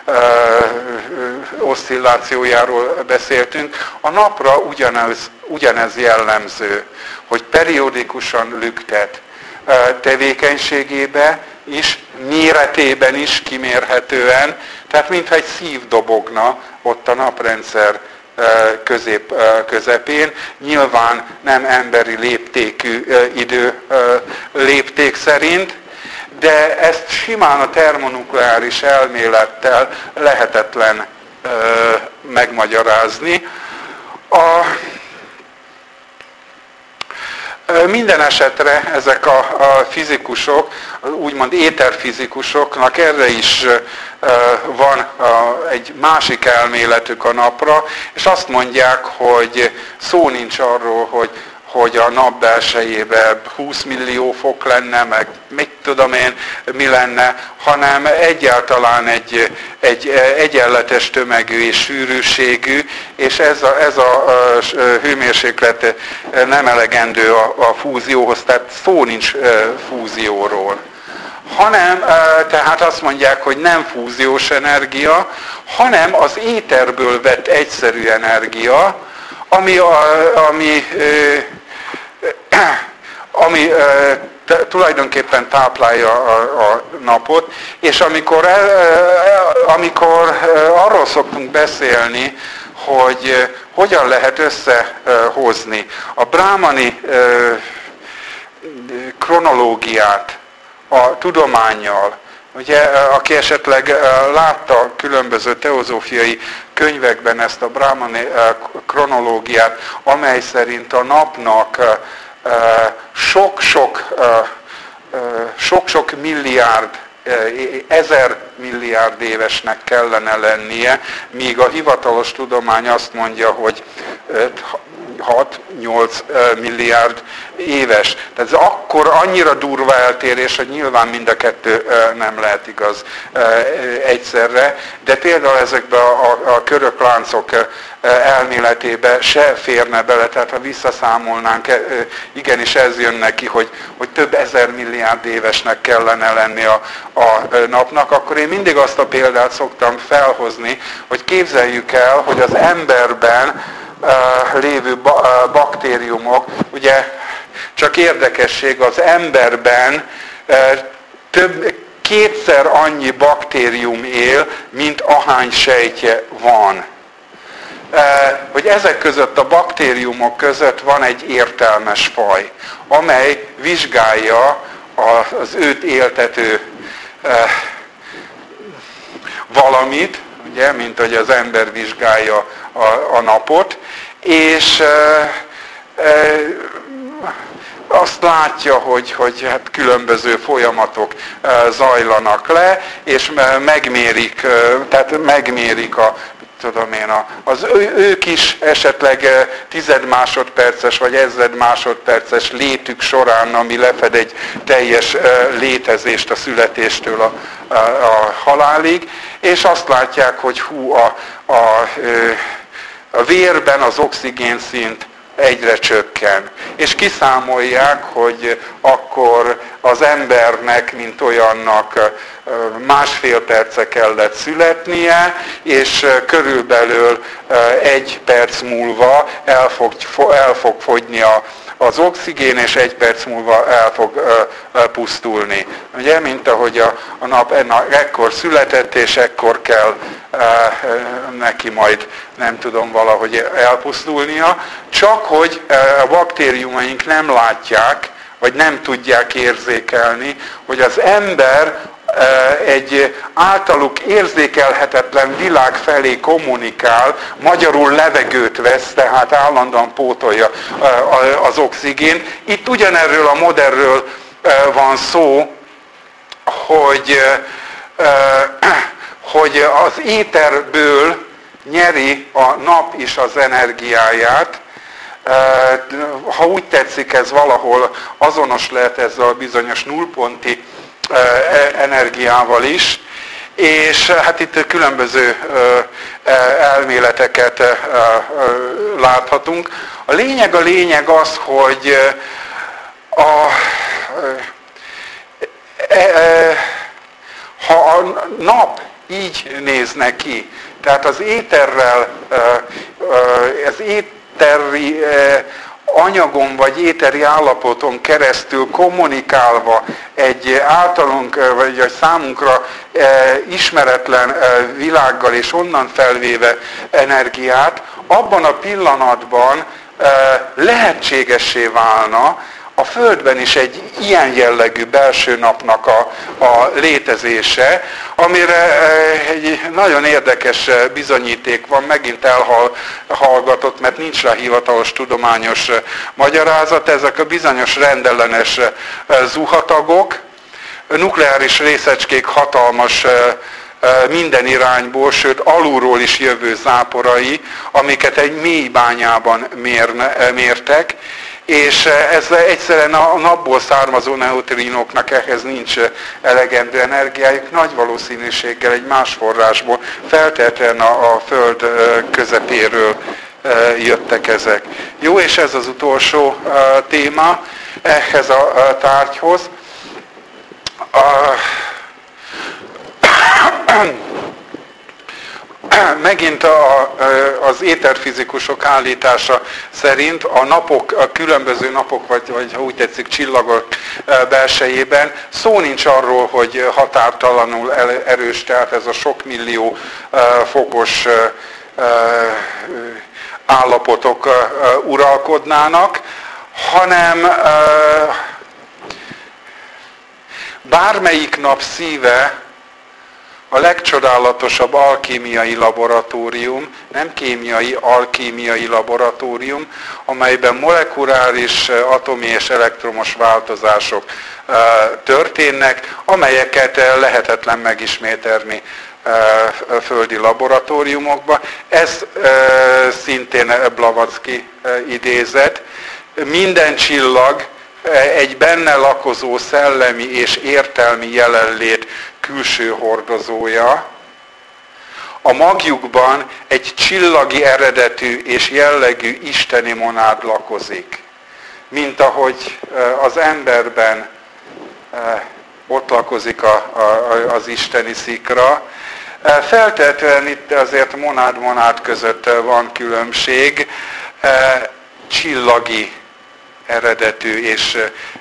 oszcillációjáról beszéltünk. A napra ugyanez jellemző, hogy periódikusan lüktet tevékenységébe is, méretében is kimérhetően, tehát mintha egy szív dobogna ott a naprendszer közepén, nyilván nem emberi léptékű idő lépték szerint, de ezt simán a termonukleáris elmélettel lehetetlen megmagyarázni. Minden esetre ezek a fizikusok, úgymond éterfizikusoknak erre is van egy másik elméletük a napra, és azt mondják, hogy szó nincs arról, hogy a nap belsejében 20 millió fok lenne, meg mit tudom én, mi lenne, hanem egyáltalán egy egyenletes tömegű és sűrűségű, és ez a hőmérséklet nem elegendő a fúzióhoz, tehát szó nincs fúzióról. Hanem, tehát azt mondják, hogy nem fúziós energia, hanem az éterből vett egyszerű energia, ami tulajdonképpen táplálja a napot, és amikor arról szoktunk beszélni, hogy hogyan lehet összehozni a brahmani kronológiát a tudománnyal. Ugye, aki esetleg látta különböző teozófiai könyvekben ezt a brahmani kronológiát, amely szerint a napnak sok-sok milliárd, 1000 milliárd évesnek kellene lennie, míg a hivatalos tudomány azt mondja, hogy 6-8 milliárd éves. Tehát ez akkor annyira durva eltérés, hogy nyilván mind a kettő nem lehet igaz egyszerre, de például ezekben a körökláncok elméletébe se férne bele, tehát ha visszaszámolnánk, igenis ez jön neki, hogy több ezer milliárd évesnek kellene lenni a napnak, akkor én mindig azt a példát szoktam felhozni, hogy képzeljük el, hogy az emberben lévő baktériumok, ugye csak érdekesség, az emberben kétszer annyi baktérium él, mint ahány sejtje van. Hogy ezek között, a baktériumok között van egy értelmes faj, amely vizsgálja az őt éltető valamit, ugye, mint hogy az ember vizsgálja a napot, és azt látja, hogy hát különböző folyamatok zajlanak le, és megmérik ők is esetleg 10 másodperces vagy 1000 másodperces létük során, ami lefed egy teljes létezést a születéstől a halálig, és azt látják, hogy a vérben az oxigénszint egyre csökken. És kiszámolják, hogy akkor az embernek, mint olyannak 1,5 perce kellett születnie, és körülbelül 1 perc múlva el fog fogyni az oxigén, és 1 perc múlva el fog pusztulni. Ugye, mint ahogy a nap ekkor született, és ekkor kell neki majd, nem tudom, valahogy elpusztulnia, csak hogy a baktériumaink nem látják, vagy nem tudják érzékelni, hogy az ember egy általuk érzékelhetetlen világ felé kommunikál, magyarul levegőt vesz, tehát állandóan pótolja az oxigént. Itt ugyanerről a modellről van szó, hogy az éterből nyeri a nap is az energiáját, Ha úgy tetszik, ez valahol azonos lehet ezzel a bizonyos nullponti energiával is, és hát itt különböző elméleteket láthatunk. A lényeg az, hogy ha a nap így néz neki, tehát az éterrel, az éteri anyagon vagy éteri állapoton keresztül kommunikálva egy általunk vagy egy számunkra ismeretlen világgal és onnan felvéve energiát, abban a pillanatban lehetségessé válna a Földben is egy ilyen jellegű belső napnak a létezése, amire egy nagyon érdekes bizonyíték van, megint elhallgatott, mert nincs rá hivatalos tudományos magyarázat. Ezek a bizonyos rendellenes zuhatagok, nukleáris részecskék hatalmas minden irányból, sőt alulról is jövő záporai, amiket egy mély bányában mértek, és ez egyszerűen a napból származó neutrinóknak ehhez nincs elegendő energiájuk, nagy valószínűséggel egy más forrásból, feltétlenül a Föld közepéről jöttek ezek. Jó, és ez az utolsó téma ehhez a tárgyhoz. Megint az éterfizikusok állítása szerint a különböző napok, vagy ha úgy tetszik csillagok belsejében szó nincs arról, hogy határtalanul erős, tehát ez a sok millió fokos állapotok uralkodnának, hanem bármelyik nap szíve a legcsodálatosabb alkémiai laboratórium, nem kémiai, alkémiai laboratórium, amelyben molekuláris, atomi és elektromos változások történnek, amelyeket lehetetlen megismételni földi laboratóriumokba. Ez szintén Blavatsky idézet. Minden csillag egy benne lakozó szellemi és értelmi jelenlét külső hordozója. A magjukban egy csillagi eredetű és jellegű isteni monád lakozik, mint ahogy az emberben ott lakozik az isteni szikra. Feltétlenül itt azért monád között van különbség, csillagi eredetű és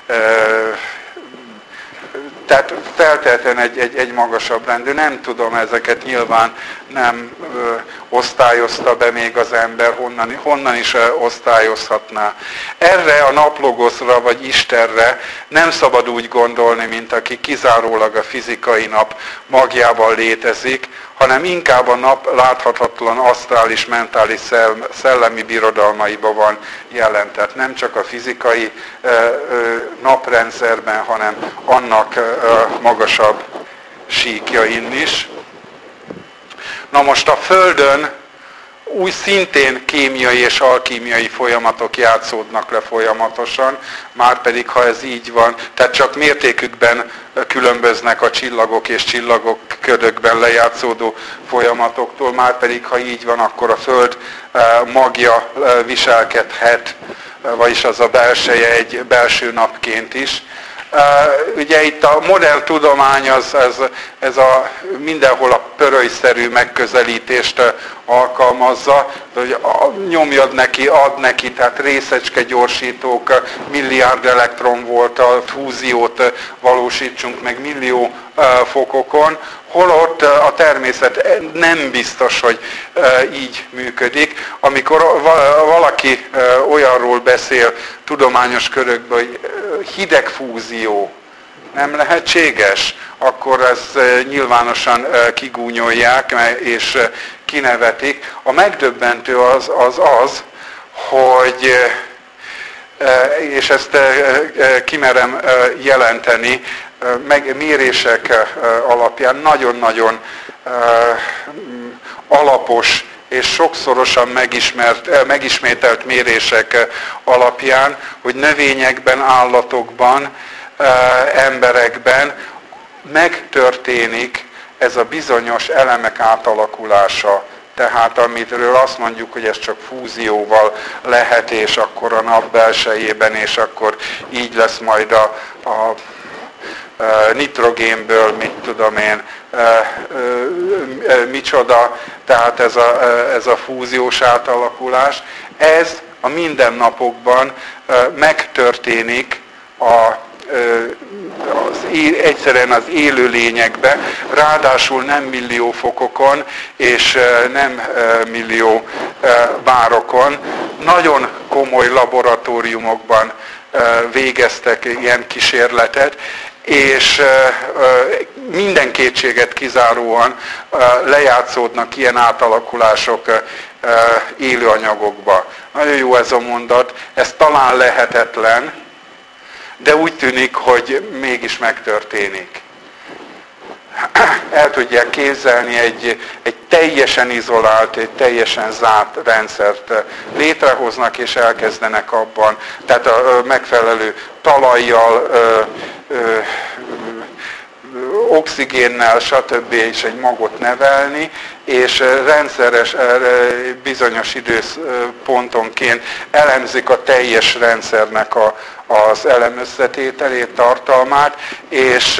tehát feltétlenül egy magasabb rendű. Nem tudom, ezeket nyilván nem osztályozta be még az ember, honnan is osztályozhatná. Erre a naplogoszra vagy Istenre nem szabad úgy gondolni, mint aki kizárólag a fizikai nap magjában létezik, hanem inkább a nap láthatatlan asztrális, mentális, szellemi birodalmaiban van jelen. Tehát nem csak a fizikai naprendszerben, hanem annak magasabb síkjain is. Na most a Földön úgy szintén kémiai és alkímiai folyamatok játszódnak le folyamatosan, márpedig ha ez így van, tehát csak mértékükben különböznek a csillagok és csillagok ködökben lejátszódó folyamatoktól, márpedig ha így van, akkor a Föld magja viselkedhet, vagyis az a belseje egy belső napként is. Ugye itt a modern tudomány ez a mindenhol a pörölyszerű megközelítést alkalmazza, hogy nyomjad neki, ad neki, tehát részecske gyorsítók, milliárd elektronvolttal fúziót valósítsunk meg millió fokokon, holott a természet nem biztos, hogy így működik. Amikor valaki olyanról beszél tudományos körökben, hogy hidegfúzió nem lehetséges, akkor ezt nyilvánosan kigúnyolják és kinevetik. A megdöbbentő az, hogy, és ezt kimerem jelenteni, mérések alapján nagyon-nagyon alapos és sokszorosan megismételt mérések alapján, hogy növényekben, állatokban, emberekben megtörténik ez a bizonyos elemek átalakulása. Tehát amitről azt mondjuk, hogy ez csak fúzióval lehet, és akkor a nap belsejében, és akkor így lesz majd a nitrogénből, mit tudom én, micsoda, tehát ez a fúziós átalakulás. Ez a mindennapokban megtörténik egyszerűen az élőlényekbe, ráadásul nem millió fokokon és nem millió bárokon. Nagyon komoly laboratóriumokban végeztek ilyen kísérletet, és minden kétséget kizáróan lejátszódnak ilyen átalakulások élőanyagokba. Nagyon jó ez a mondat, ez talán lehetetlen, de úgy tűnik, hogy mégis megtörténik. El tudják képzelni egy teljesen izolált, egy teljesen zárt rendszert létrehoznak, és elkezdenek abban, tehát a megfelelő talajjal, oxigénnel, stb. És egy magot nevelni, és rendszeres, bizonyos időpontonként elemzik a teljes rendszernek az elemösszetételét, tartalmát, és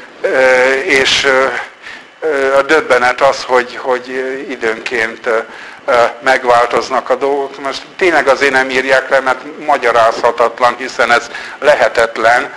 a döbbenet az, hogy időnként megváltoznak a dolgok. Most tényleg azért nem írják le, mert magyarázhatatlan, hiszen ez lehetetlen,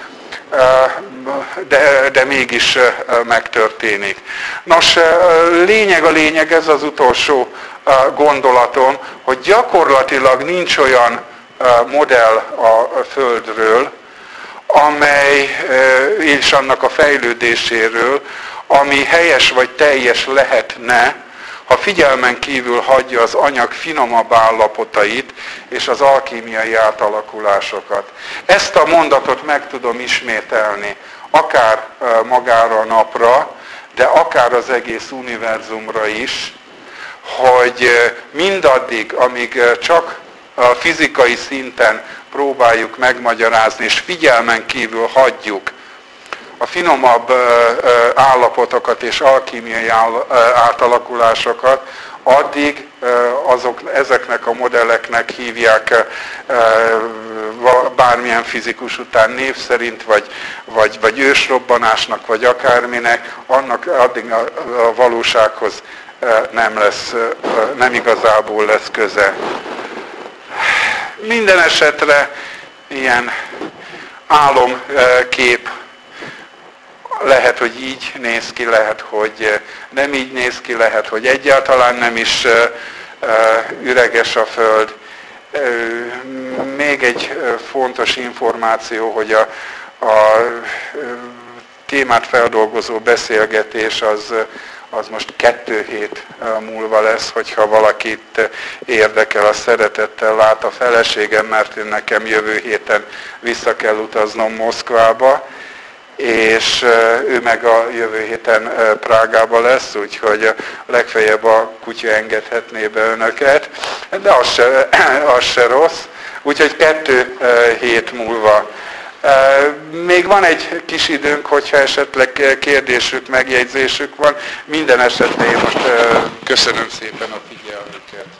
de mégis megtörténik. Nos, a lényeg, ez az utolsó gondolatom, hogy gyakorlatilag nincs olyan modell a Földről, amely, és annak a fejlődéséről, ami helyes vagy teljes lehetne, ha figyelmen kívül hagyja az anyag finomabb állapotait és az alkímiai átalakulásokat. Ezt a mondatot meg tudom ismételni, akár magára a napra, de akár az egész univerzumra is, hogy mindaddig, amíg csak a fizikai szinten próbáljuk megmagyarázni, és figyelmen kívül hagyjuk a finomabb állapotokat és alkímiai átalakulásokat, addig ezeknek a modelleknek hívják bármilyen fizikus után név szerint, vagy ősrobbanásnak, vagy akárminek, addig a valósághoz nem igazából lesz köze. Minden esetre ilyen álomkép lehet, hogy így néz ki, lehet, hogy nem így néz ki, lehet, hogy egyáltalán nem is üreges a Föld. Még egy fontos információ, hogy a témát feldolgozó beszélgetés az most 2 hét múlva lesz, hogyha valakit érdekel, a szeretettel lát a feleségem, mert nekem jövő héten vissza kell utaznom Moszkvába, és ő meg a jövő héten Prágába lesz, úgyhogy legfeljebb a kutya engedhetné be önöket, de az se rossz, úgyhogy 2 hét múlva. Még van egy kis időnk, hogyha esetleg kérdésük, megjegyzésük van. Minden esetre én most köszönöm szépen a figyelmüket.